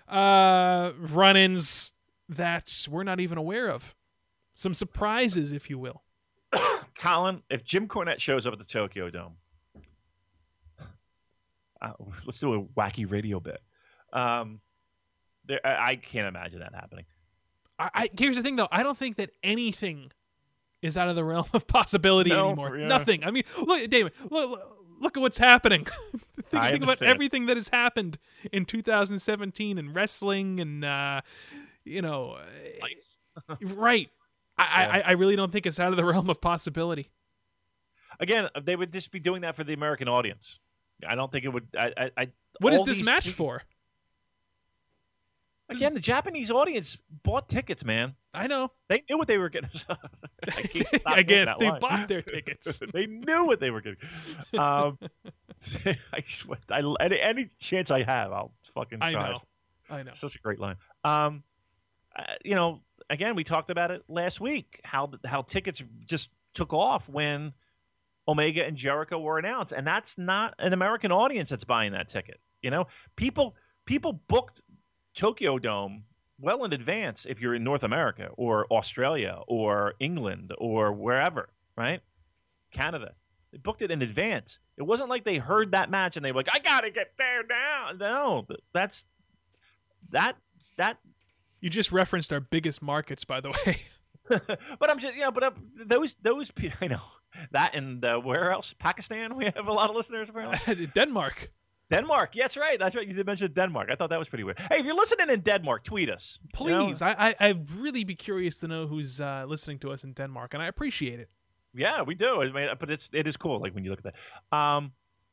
run-ins that we're not even aware of. Some surprises, if you will. Colin, if Jim Cornette shows up at the Tokyo Dome, let's do a wacky radio bit. I can't imagine that happening. Here's the thing, though. I don't think that anything is out of the realm of possibility anymore. Yeah. Nothing. I mean, look, David, look at what's happening. think about everything that has happened in 2017 in wrestling and, nice. Right. I really don't think it's out of the realm of possibility. Again, they would just be doing that for the American audience. I don't think it would. What is this match for? Again, the Japanese audience bought tickets, man. I know. They knew what they were getting. Again, they bought their tickets. They knew what they were getting. Any chance I have, I'll fucking try. I know. Such a great line. Again, we talked about it last week, how tickets just took off when Omega and Jericho were announced, and that's not an American audience that's buying that ticket. People booked Tokyo Dome well in advance if you're in North America or Australia or England or wherever, right? Canada. They booked it in advance. It wasn't like they heard that match and they were like, I gotta get there now. No, that's that. You just referenced our biggest markets, by the way. But I'm just, those people, I know that, and where else? Pakistan. We have a lot of listeners around. Denmark. Yes, right. That's right. You did mention Denmark. I thought that was pretty weird. Hey, if you're listening in Denmark, tweet us. Please. I'd really be curious to know who's listening to us in Denmark, and I appreciate it. Yeah, we do. I mean, but it is cool. Like when you look at that,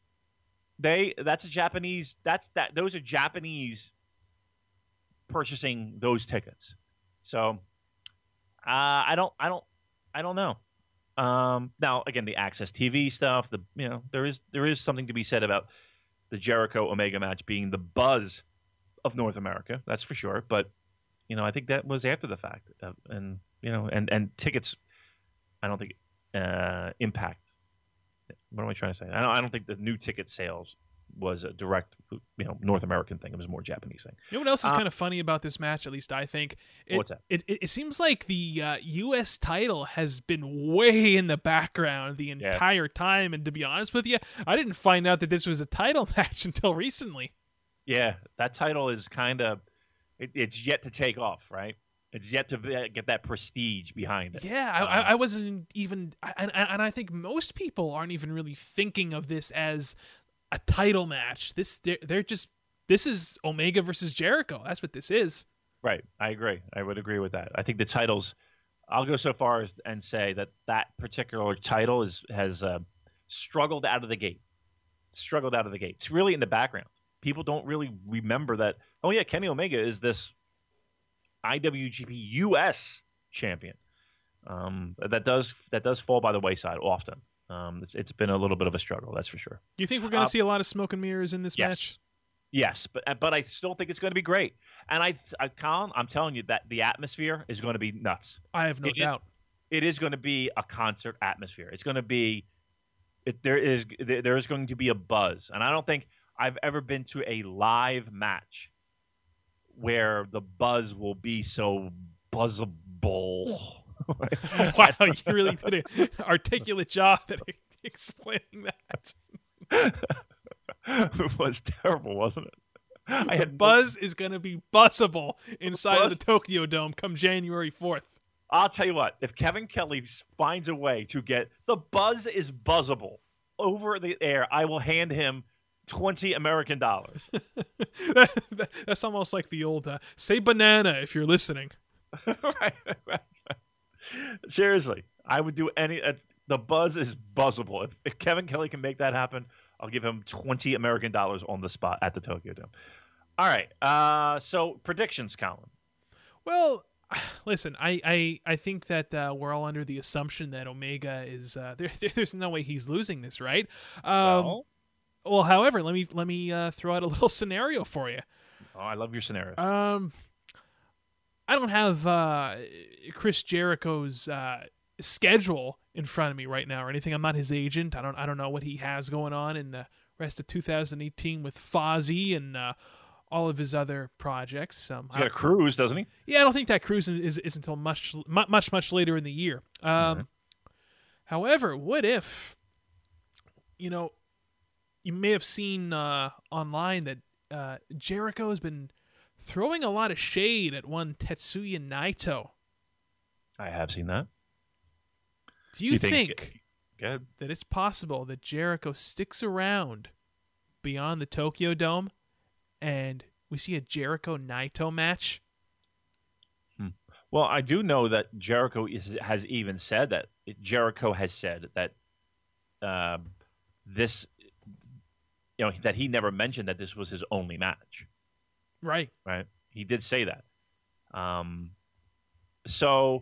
that's a Japanese. Those are Japanese purchasing those tickets. So, I don't know. Now again, the Access TV stuff. There is something to be said about the Jericho Omega match being the buzz of North America. That's for sure. But I think that was after the fact, and tickets. I don't think impact. What am I trying to say? I don't think the new ticket sales was a direct, North American thing. It was more Japanese thing. You know what else is kind of funny about this match? At least I think. What's that? It seems like the U.S. title has been way in the background the entire time. And to be honest with you, I didn't find out that this was a title match until recently. Yeah, that title is kind of it's yet to take off, right? It's yet to get that prestige behind it. Yeah, I wasn't even, and I think most people aren't even really thinking of this as a title match. This is Omega versus Jericho. That's what this is. Right. I agree. I would agree with that. I think the titles I'll go so far as and say that particular title has struggled out of the gate. Struggled out of the gate. It's really in the background. People don't really remember that. Oh yeah, Kenny Omega is this IWGP US champion. That does fall by the wayside often. It's been a little bit of a struggle, that's for sure. Do you think we're going to see a lot of smoke and mirrors in this match? Yes, but I still think it's going to be great. And Colin, I'm telling you that the atmosphere is going to be nuts. I have no doubt. It is going to be a concert atmosphere. It's going to be there is going to be a buzz. And I don't think I've ever been to a live match where the buzz will be so buzzable. Wow, you really did an articulate job at explaining that. It was terrible, wasn't it? The buzz is going to be buzzable inside of the Tokyo Dome come January 4th. I'll tell you what, if Kevin Kelly finds a way to get the buzz is buzzable over the air, I will hand him $20 American. That's almost like the old say banana if you're listening. right. Seriously, I would do any. The buzz is buzzable. If Kevin Kelly can make that happen, I'll give him $20 American on the spot at the Tokyo Dome. All right. So predictions, Colin. Well, listen, I think that we're all under the assumption that Omega is there's no way he's losing this, right? Well, however, let me throw out a little scenario for you. Oh, I love your scenario. I don't have Chris Jericho's schedule in front of me right now or anything. I'm not his agent. I don't know what he has going on in the rest of 2018 with Fozzy and all of his other projects. He's got a cruise, doesn't he? Yeah, I don't think that cruise is until much later in the year. However, what if, you may have seen online that Jericho has been throwing a lot of shade at one Tetsuya Naito. I have seen that. Do you think that it's possible that Jericho sticks around beyond the Tokyo Dome and we see a Jericho-Naito match? Well, I do know that Jericho has even said that. Jericho has said that this, that he never mentioned that this was his only match. Right. He did say that. So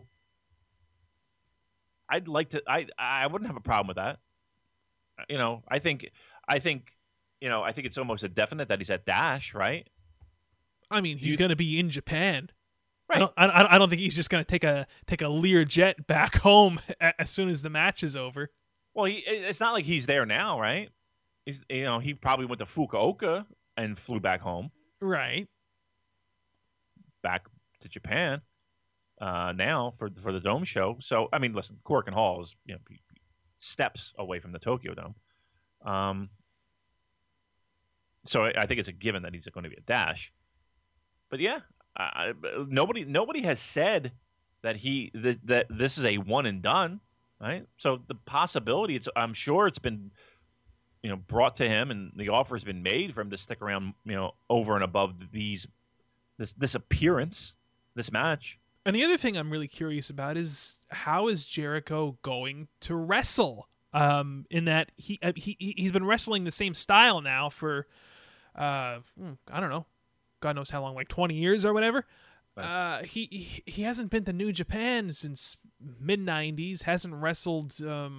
I'd like to. I wouldn't have a problem with that. I think it's almost a definite that he's at Dash, right? I mean, he's going to be in Japan. Right. I don't think he's just going to take a Lear jet back home as soon as the match is over. Well, it's not like he's there now, right? He probably went to Fukuoka and flew back home. Right. Back to Japan now for the Dome show. So, I mean, listen, Korakuen Hall is steps away from the Tokyo Dome. So I think it's a given that he's going to be a Dash. But yeah, nobody has said that that this is a one and done, right? So the possibility, I'm sure it's been brought to him and the offer has been made for him to stick around, over and above this appearance, this match. And the other thing I'm really curious about is how is Jericho going to wrestle? In that he's been wrestling the same style now for I don't know, God knows how long, like 20 years or whatever. Right. He hasn't been to New Japan since mid-90s. Hasn't wrestled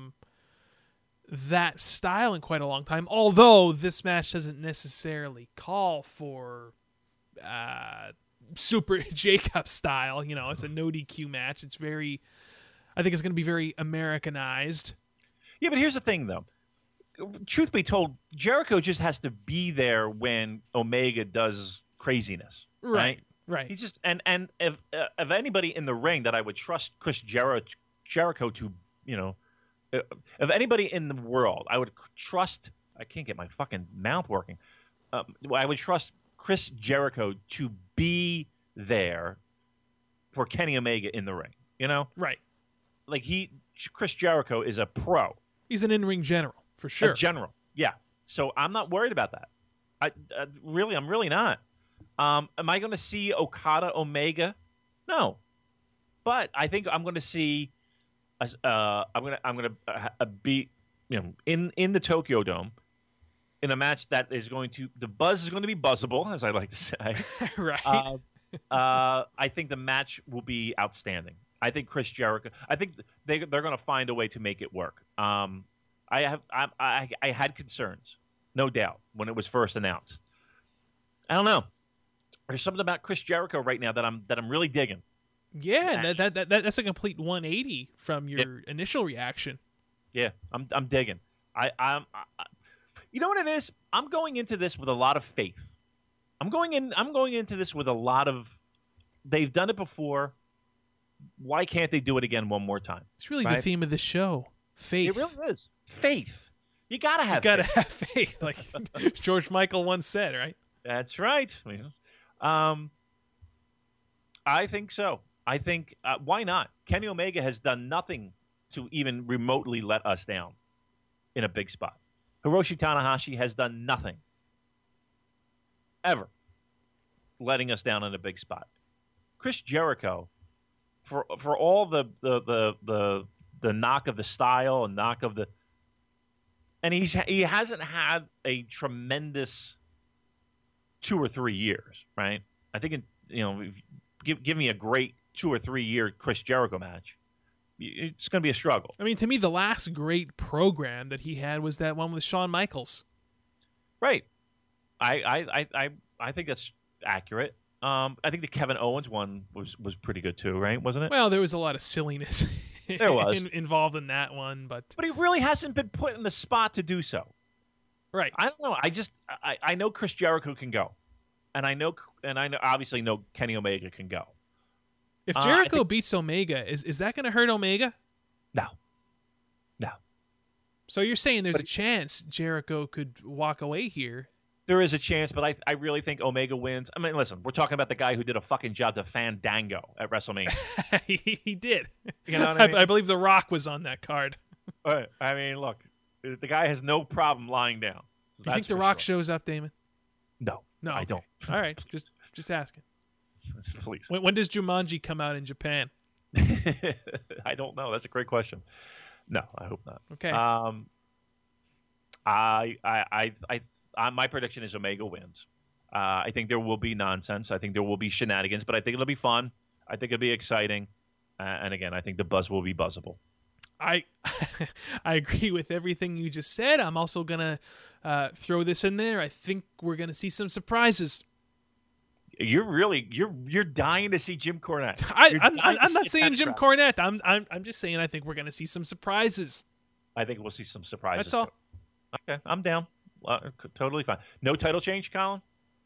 that style in quite a long time. Although this match doesn't necessarily call for Super Jacob style. It's a no DQ match. I think it's going to be very Americanized. Yeah, but here's the thing, though. Truth be told, Jericho just has to be there when Omega does craziness, right? Right. He just and if anybody in the ring that I would trust Chris Jericho to, if anybody in the world I would trust, I can't get my fucking mouth working. I would trust Chris Jericho to be there for Kenny Omega in the ring. Right. Like Chris Jericho is a pro. He's an in-ring general, for sure. A general, yeah. So I'm not worried about that. I'm really not. Am I going to see Okada Omega? No. But I think I'm going to see. I'm going to be in the Tokyo Dome in a match that is going to the buzz is going to be buzzable, as I like to say. Right. I think the match will be outstanding. I think Chris Jericho. I think they're going to find a way to make it work. I had concerns, no doubt, when it was first announced. I don't know. There's something about Chris Jericho right now that I'm really digging. Yeah, that's a complete 180 from your initial reaction. Yeah, I'm digging. You know what it is? I'm going into this with a lot of faith. I'm going into this with a lot of. They've done it before. Why can't they do it again one more time? It's really the theme of the show. Faith. It really is. Faith. You gotta have. You gotta have faith, like George Michael once said, right? That's right. I think so. I think why not? Kenny Omega has done nothing to even remotely let us down in a big spot. Hiroshi Tanahashi has done nothing ever letting us down in a big spot. Chris Jericho, for all the knock of the style and knock of the, and he hasn't had a tremendous 2 or 3 years, right? I think give me a great 2 or 3 year Chris Jericho match. It's going to be a struggle. I mean, to me, the last great program that he had was that one with Shawn Michaels. Right. I think that's accurate. I think the Kevin Owens one was pretty good too, right? Wasn't it? Well, there was a lot of silliness there was involved in that one, but he really hasn't been put in the spot to do so. Right. I don't know. I know Chris Jericho can go, and I obviously know Kenny Omega can go. If Jericho beats Omega, is that going to hurt Omega? No. So you're saying there's a chance Jericho could walk away here? There is a chance, but I really think Omega wins. I mean, listen, we're talking about the guy who did a fucking job to Fandango at WrestleMania. He did. You know what I mean? I believe The Rock was on that card. I mean, look, the guy has no problem lying down. You think The Rock shows up, Damon? No, okay. I don't. All right, just asking. Please. When does Jumanji come out in Japan? I don't know. That's a great question. No, I hope not. Okay. My prediction is Omega wins. I think there will be nonsense. I think there will be shenanigans, but I think it'll be fun. I think it'll be exciting. And again, I think the buzz will be buzzable. I agree with everything you just said. I'm also gonna throw this in there. I think we're gonna see some surprises. You're dying to see Jim Cornette. I'm not saying Jim Cornette. I'm just saying I think we're gonna see some surprises. I think we'll see some surprises. That's all. Too. Okay, I'm down. Totally fine. No title change, Colin?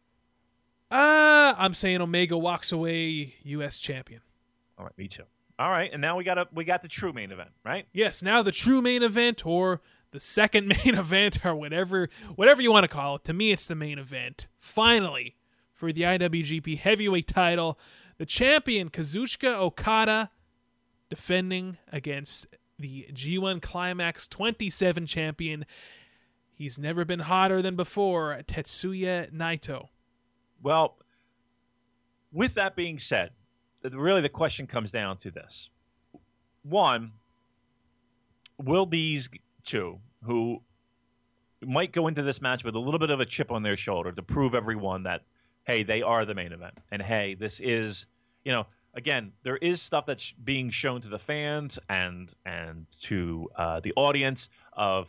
I'm saying Omega walks away U.S. champion. All right, me too. All right, and now we got the true main event, right? Yes, now the true main event or the second main event or whatever you want to call it. To me, it's the main event. Finally, for the IWGP Heavyweight title, the champion Kazuchika Okada defending against the G1 Climax 27 champion. He's never been hotter than before, Tetsuya Naito. Well, with that being said, really the question comes down to this. One, will these two, who might go into this match with a little bit of a chip on their shoulder to prove everyone that, hey, they are the main event, and hey, this is, again, there is stuff that's being shown to the fans and to the audience of,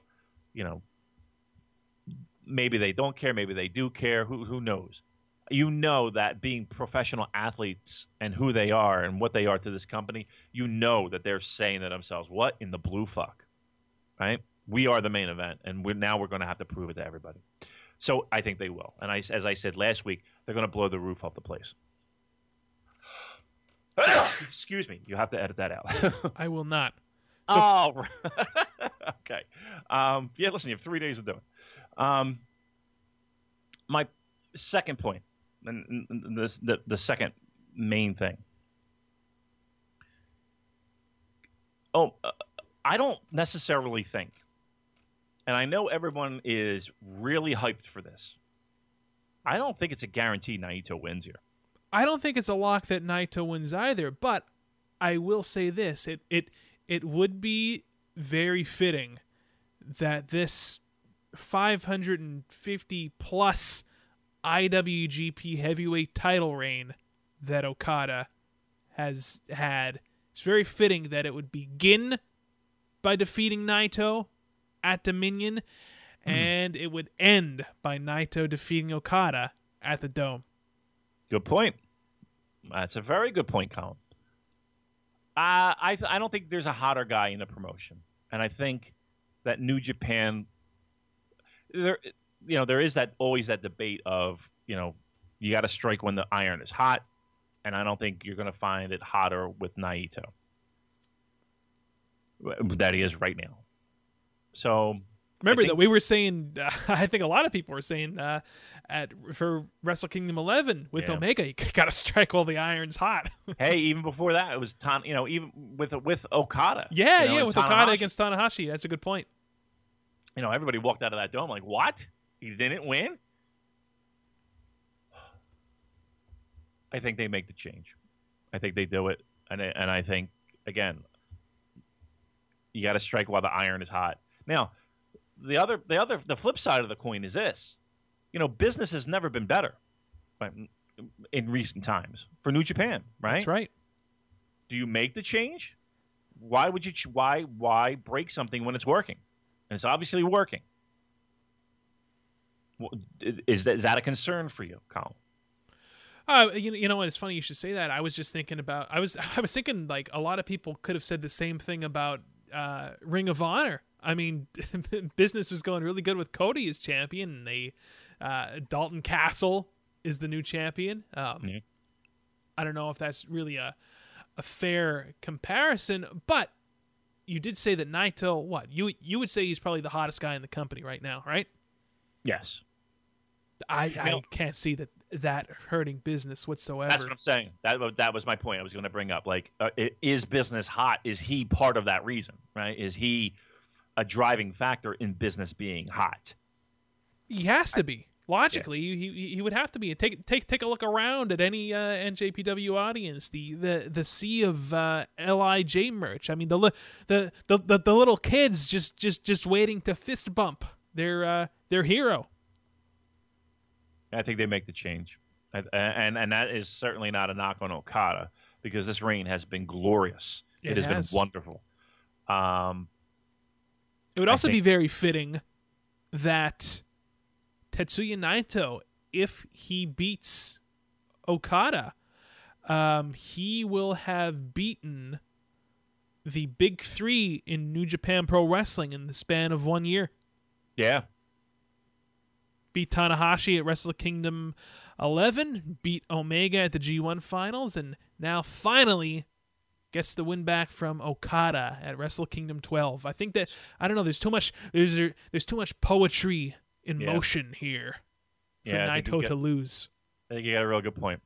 maybe they don't care, maybe they do care, who knows? You know that being professional athletes and who they are and what they are to this company, you know that they're saying to themselves, what in the blue fuck, right? We are the main event, and we're going to have to prove it to everybody. So I think they will. And as I said last week, they're going to blow the roof off the place. Excuse me. You have to edit that out. I will not. So, okay. Yeah, listen, you have 3 days to do it. My second point, and the second main thing. I don't necessarily think, and I know everyone is really hyped for this, I don't think it's a guarantee Naito wins here. I don't think it's a lock that Naito wins either, but I will say this: it would be very fitting that this 550 plus IWGP Heavyweight title reign that Okada has had, it's very fitting that it would begin by defeating Naito at Dominion, and it would end by Naito defeating Okada at the Dome. Good point. That's a very good point, Colin. I don't think there's a hotter guy in the promotion, and I think that New Japan, there is always that debate of, you got to strike when the iron is hot, and I don't think you're going to find it hotter with Naito that he is right now. So remember that we were saying, I think a lot of people were saying for Wrestle Kingdom 11 with Omega, you got to strike while the iron's hot. Hey, even before that, it was even with Okada. With Okada against Tanahashi. That's a good point. Everybody walked out of that dome like, what? He didn't win? I think they make the change. I think they do it, and I think, again, you got to strike while the iron is hot. Now, the flip side of the coin is this: business has never been better in recent times for New Japan, right? That's right. Do you make the change? Why would you? Why break something when it's working? And it's obviously working. Is that a concern for you, Colin? You know what? It's funny you should say that. I was just thinking about. I was thinking like a lot of people could have said the same thing about Ring of Honor. I mean, business was going really good with Cody as champion, and Dalton Castle is the new champion. I don't know if that's really a fair comparison, but you did say that Naito. What you would say he's probably the hottest guy in the company right now, right? Yes. I can't see that hurting business whatsoever. That's what I'm saying. That was my point. I was going to bring up. Like, is business hot? Is he part of that reason? Right? Is he a driving factor in business being hot? He has to be. Logically, he would have to be. Take a look around at any NJPW audience. The sea of LIJ merch. I mean, the little kids just waiting to fist bump their hero. I think they make the change, and that is certainly not a knock on Okada, because this reign has been glorious. It has been wonderful. It would also be very fitting that Tetsuya Naito, if he beats Okada, he will have beaten the big three in New Japan Pro Wrestling in the span of 1 year. Yeah. Beat Tanahashi at Wrestle Kingdom 11, beat Omega at the G1 Finals, and now finally gets the win back from Okada at Wrestle Kingdom 12. I think that, I don't know, there's too much poetry in motion here for Naito to lose. I think you got a real good point.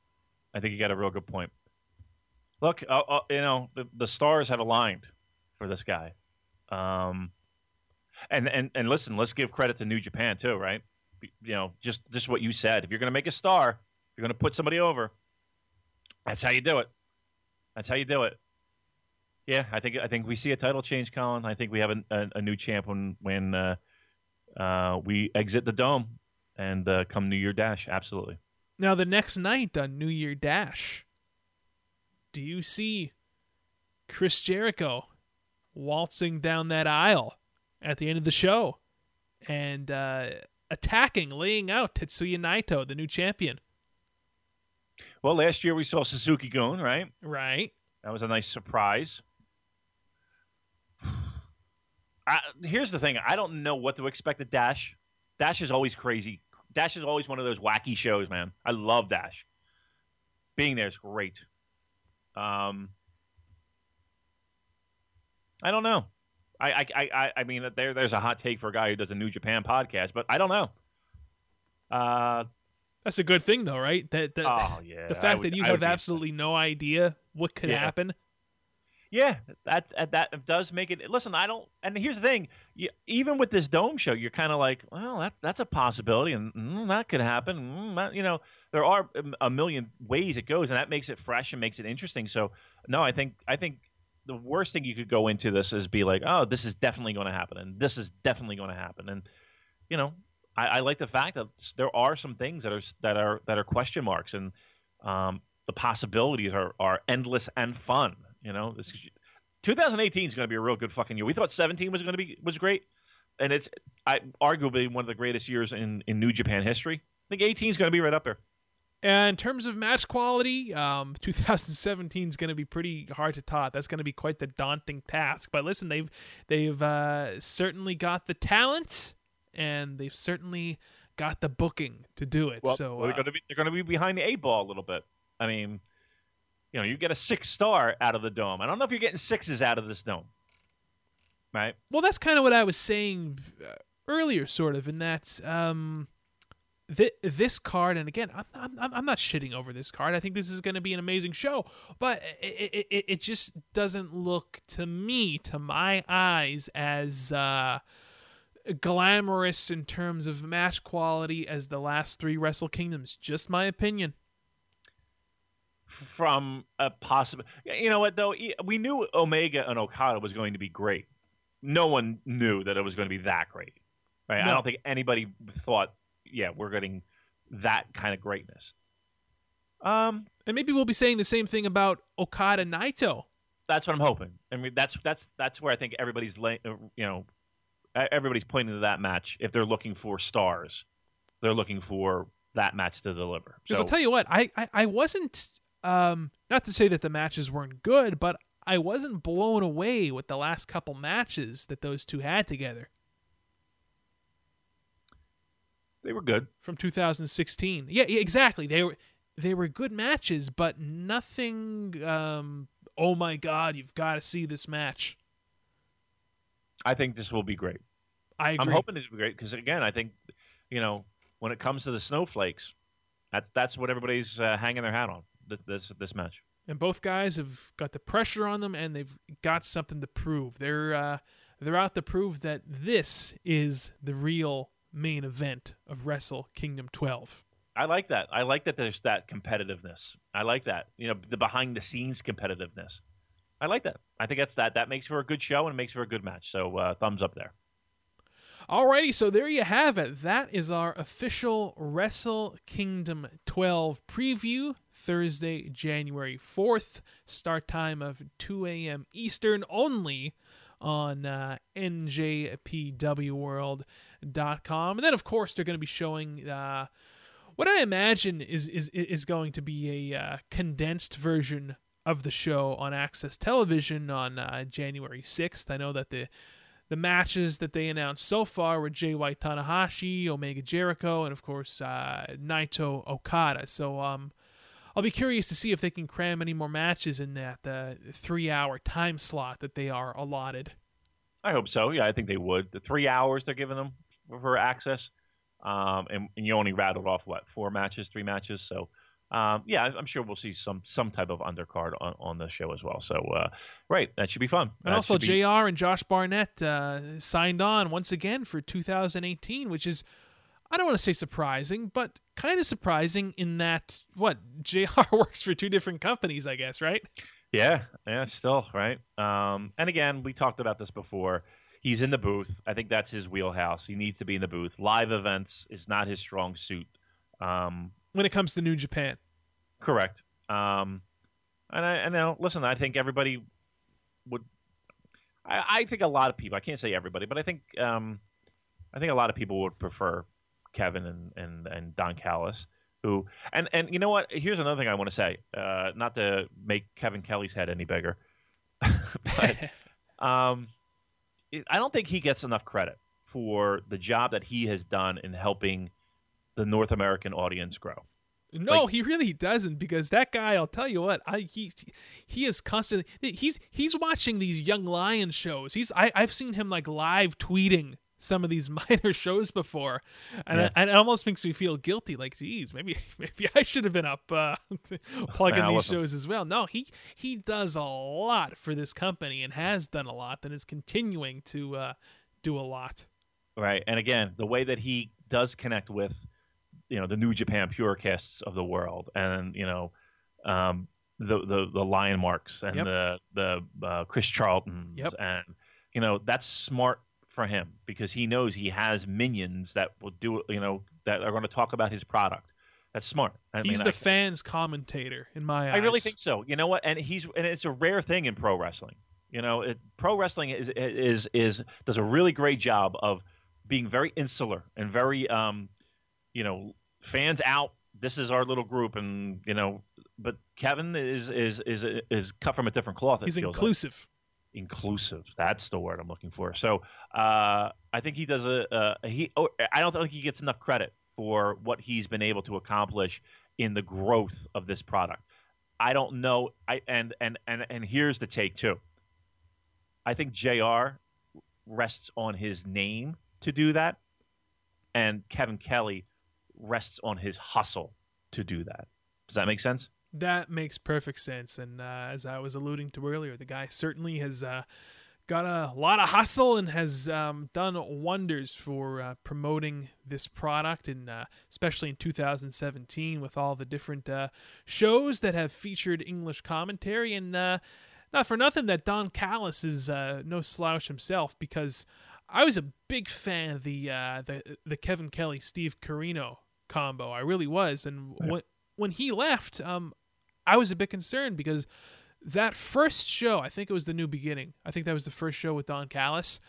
Look, the stars have aligned for this guy. And listen, let's give credit to New Japan too, right? Just what you said. If you're going to make a star, you're going to put somebody over. That's how you do it. Yeah, I think we see a title change, Colin. I think we have a new champ when we exit the Dome and come New Year Dash. Absolutely. Now, the next night on New Year Dash, do you see Chris Jericho waltzing down that aisle at the end of the show and laying out Tetsuya Naito, the new champion? Well, last year we saw Suzuki-gun, right? Right. That was a nice surprise. Here's the thing. I don't know what to expect at Dash. Dash is always crazy. Dash is always one of those wacky shows, man. I love Dash. Being there is great. I don't know. I mean, there's a hot take for a guy who does a New Japan podcast, but I don't know. That's a good thing, though, right? The fact that you have absolutely no idea what could happen. Yeah, that does make it. Listen, I don't. And here's the thing: even with this dome show, you're kind of like, well, that's a possibility, and that could happen. There are a million ways it goes, and that makes it fresh and makes it interesting. So, no, I think the worst thing you could go into this is be like, oh, this is definitely going to happen, and this is definitely going to happen, and you know, I like the fact that there are some things that are question marks, and the possibilities are endless and fun. 2018 is going to be a real good fucking year. We thought 17 was great, and it's arguably one of the greatest years in New Japan history. I think 18 is going to be right up there. And in terms of match quality, 2017 is going to be pretty hard to top. That's going to be quite the daunting task. But listen, they've certainly got the talent, and they've certainly got the booking to do it. Well, so they're going to be behind the 8 ball a little bit. I mean, you get a 6-star out of the dome. I don't know if you're getting 6s out of this dome, right? Well, that's kind of what I was saying earlier, sort of, in that this card, and again, I'm not shitting over this card. I think this is going to be an amazing show, but it just doesn't look to me, to my eyes, as glamorous in terms of match quality as the last 3 Wrestle Kingdoms. Just my opinion. From a possible, you know what though, we knew Omega and Okada was going to be great. No one knew that it was going to be that great, right? No. I don't think anybody thought, we're getting that kind of greatness. And maybe we'll be saying the same thing about Okada Naito. That's what I'm hoping. I mean, that's where I think everybody's everybody's pointing to that match. If they're looking for stars, they're looking for that match to deliver. Because I'll tell you what, I wasn't. Not to say that the matches weren't good, but I wasn't blown away with the last couple matches that those two had together. They were good. From 2016. Yeah, exactly. They were good matches, but nothing, oh my God, you've got to see this match. I think this will be great. I agree. I'm hoping this will be great because, again, I think, when it comes to the snowflakes, that's what everybody's hanging their hat on. This match, and both guys have got the pressure on them, and they've got something to prove. They're out to prove that this is the real main event of Wrestle Kingdom 12. I like that. I like that there's that competitiveness. I like that. The behind the scenes competitiveness. I like that. I think that makes for a good show and makes for a good match. So thumbs up there. Alrighty, so there you have it. That is our official Wrestle Kingdom 12 preview. Thursday, January 4th. Start time of 2 a.m. Eastern only on NJPWWorld.com. And then, of course, they're going to be showing what I imagine is going to be a condensed version of the show on Access Television on January 6th. I know that the matches that they announced so far were Jay White Tanahashi, Omega Jericho, and of course Naito Okada. So I'll be curious to see if they can cram any more matches in that 3-hour time slot that they are allotted. I hope so. Yeah, I think they would. The 3 hours they're giving them for access, and you only rattled off 3 matches. So. I'm sure we'll see some type of undercard on the show as well. So, right, that should be fun. And also, JR and Josh Barnett signed on once again for 2018, which is, I don't want to say surprising, but kind of surprising in that, JR works for 2 different companies, I guess, right? Yeah, still, right? And again, we talked about this before. He's in the booth. I think that's his wheelhouse. He needs to be in the booth. Live events is not his strong suit. When it comes to New Japan. Correct. And now, listen, I think everybody would. I think a lot of people. I can't say everybody, but I think a lot of people would prefer Kevin and Don Callis. Who and you know what? Here's another thing I want to say. Not to make Kevin Kelly's head any bigger, but I don't think he gets enough credit for the job that he has done in helping the North American audience grow. No, he really doesn't, because that guy, I'll tell you what, he is constantly he's watching these Young Lion shows. I've seen him live tweeting some of these minor shows before, and, Yeah. and it almost makes me feel guilty. Like, geez, maybe I should have been up plugging Now, these listen. shows as well. No, he does a lot for this company and has done a lot, and is continuing to do a lot. Right. And again, the way that he does connect with, the New Japan Purecasts of the world, and the Lion Marks and Yep. the Chris Charltons, Yep. and that's smart for him, because he knows he has minions that will do, that are going to talk about his product. That's smart. He's the fans commentator in my eyes. I really think so. You know what? And it's a rare thing in pro wrestling. Pro wrestling does a really great job of being very insular and very fans out. This is our little group, and but Kevin is cut from a different cloth. He's it feels inclusive. Like. Inclusive. That's the word I'm looking for. So I think he does I don't think he gets enough credit for what he's been able to accomplish in the growth of this product. I don't know. And here's the take too. I think JR rests on his name to do that, and Kevin Kelly rests on his hustle to do that. Does that make sense? That makes perfect sense. And as I was alluding to earlier, the guy certainly has got a lot of hustle and has done wonders for promoting this product, and especially in 2017 with all the different shows that have featured English commentary. And not for nothing that Don Callis is no slouch himself, because I was a big fan of the Kevin Kelly Steve Corino combo. I really was. And when he left, I was a bit concerned, because that first show, I think it was The New Beginning. I think that was the first show with Don Callis.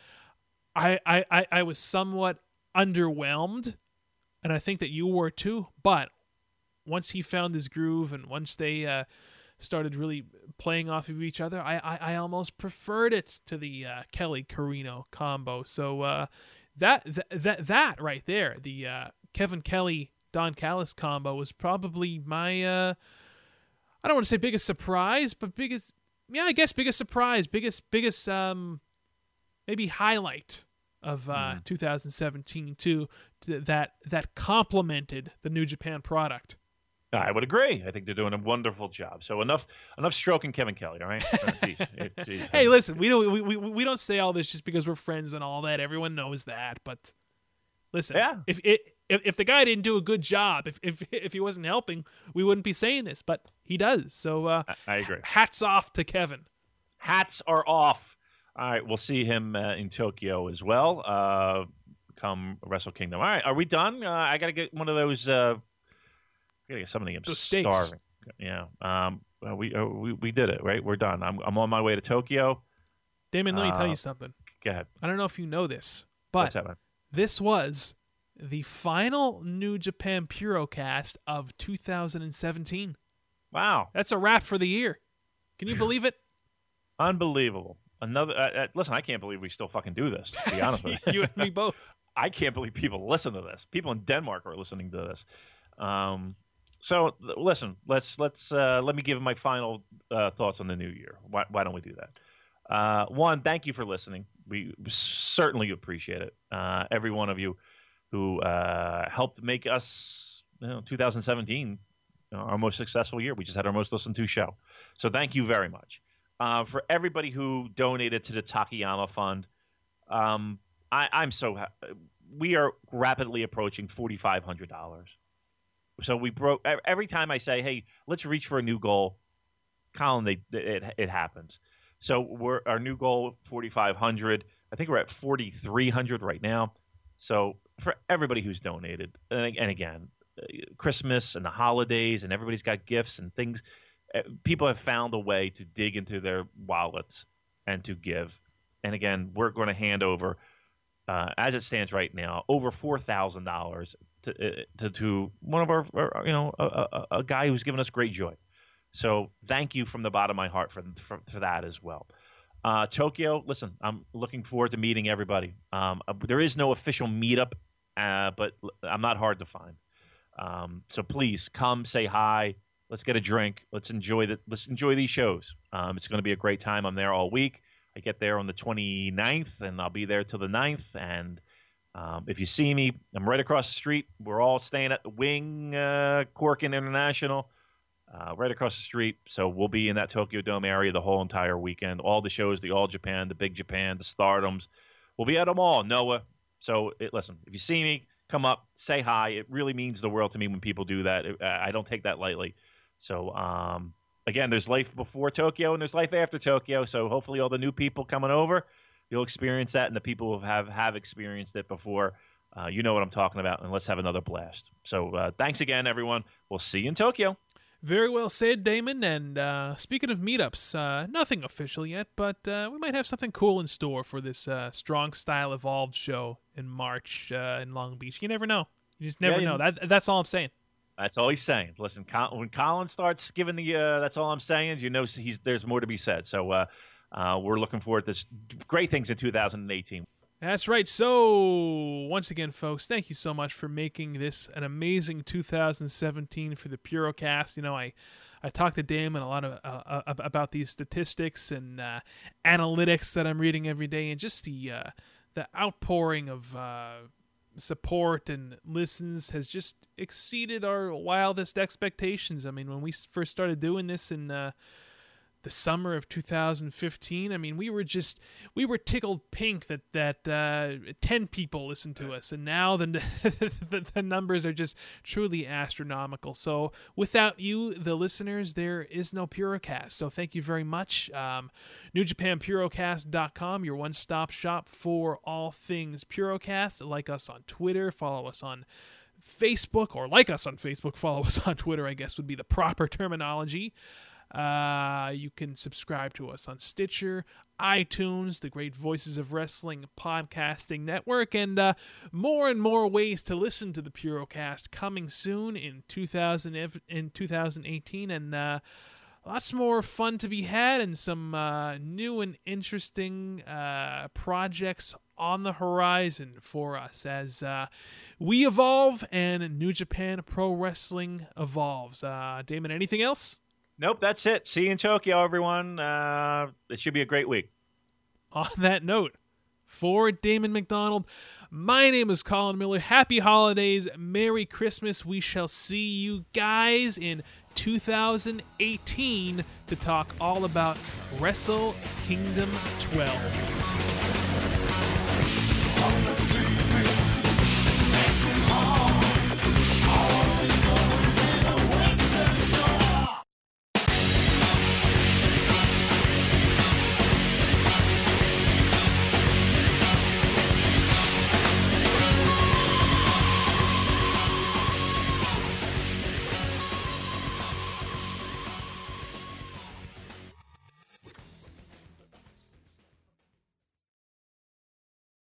I was somewhat underwhelmed, and I think that you were too. But once he found his groove, and once they started really playing off of each other, I almost preferred it to the Kelly Corino combo. So that right there, the Kevin Kelly Don Callis combo, was probably my I don't want to say biggest surprise, but biggest surprise, biggest maybe highlight of 2017 too, that complemented the New Japan product. I would agree. I think they're doing a wonderful job. So enough stroking Kevin Kelly, all right? Jeez. Hey, listen, we don't say all this just because we're friends and all that. Everyone knows that, but listen, if the guy didn't do a good job, if he wasn't helping, we wouldn't be saying this, but he does. So I agree. Hats off to Kevin. Hats are off. All right, we'll see him in Tokyo as well. Come Wrestle Kingdom. All right, are we done? I got to get one of those. I got to get something. I'm starving. Yeah. We did it, right? We're done. I'm on my way to Tokyo. Damon, let me tell you something. Go ahead. I don't know if you know this, but this was the final New Japan Purocast of 2017. Wow. That's a wrap for the year. Can you believe it? Unbelievable. Another. Listen, I can't believe we still fucking do this, to be honest with you. You and me both. I can't believe people listen to this. People in Denmark are listening to this. So listen, let me give my final thoughts on the new year. Why don't we do that? One, thank you for listening. We certainly appreciate it. Every one of you who helped make us 2017 our most successful year. We just had our most listened to show. So thank you very much. For everybody who donated to the Takayama Fund, I'm so happy. We are rapidly approaching $4,500. So we broke. Every time I say, "Hey, let's reach for a new goal," Colin, it happens. So our new goal 4,500. I think we're at 4,300 right now. So for everybody who's donated, and again, Christmas and the holidays, and everybody's got gifts and things. People have found a way to dig into their wallets and to give. And again, we're going to hand over, as it stands right now, over $4,000 to one of our a guy who's given us great joy. So thank you from the bottom of my heart for that as well. Tokyo, listen, I'm looking forward to meeting everybody. There is no official meetup, but I'm not hard to find. So please come say hi. Let's get a drink. Let's enjoy these shows. It's going to be a great time. I'm there all week. I get there on the 29th, and I'll be there till the 9th. And If you see me, I'm right across the street. We're all staying at the Wing, Corkin International, right across the street. So we'll be in that Tokyo Dome area the whole entire weekend. All the shows, the All Japan, the Big Japan, the Stardoms. We'll be at them all, Noah. So listen, if you see me, come up, say hi. It really means the world to me when people do that. I don't take that lightly. So again, there's life before Tokyo and there's life after Tokyo. So hopefully all the new people coming over, you'll experience that, and the people who have experienced it before, you know what I'm talking about, and let's have another blast. So thanks again, everyone. We'll see you in Tokyo. Very well said, Damon. And speaking of meetups, nothing official yet, but we might have something cool in store for this Strong Style Evolved show in March in Long Beach. You never know. You just never know. That's all I'm saying. That's all he's saying. Listen, when Colin starts giving the that's all I'm saying, you know there's more to be said. So we're looking forward to this great things in 2018. That's right. So, once again, folks, thank you so much for making this an amazing 2017 for the Purocast. You know, I talked to Damon a lot about these statistics and analytics that I'm reading every day, and just the outpouring of support and listens has just exceeded our wildest expectations. I mean, when we first started doing this in the summer of 2015, I mean, we were tickled pink that 10 people listened to us, and now the numbers are just truly astronomical. So without you, the listeners, there is no Purocast. So thank you very much. NewJapanPurocast.com, your one-stop shop for all things Purocast. Like us on Twitter, follow us on Facebook, or like us on Facebook, follow us on Twitter, I guess would be the proper terminology. You can subscribe to us on Stitcher, iTunes, the great Voices of Wrestling podcasting network, and more and more ways to listen to the Purocast coming soon in 2018, and lots more fun to be had, and some new and interesting projects on the horizon for us as we evolve and New Japan Pro Wrestling evolves. Damon, anything else? Nope, that's it. See you in Tokyo, everyone. It should be a great week. On that note, for Damon McDonald, my name is Colin Miller. Happy holidays. Merry Christmas. We shall see you guys in 2018 to talk all about Wrestle Kingdom 12.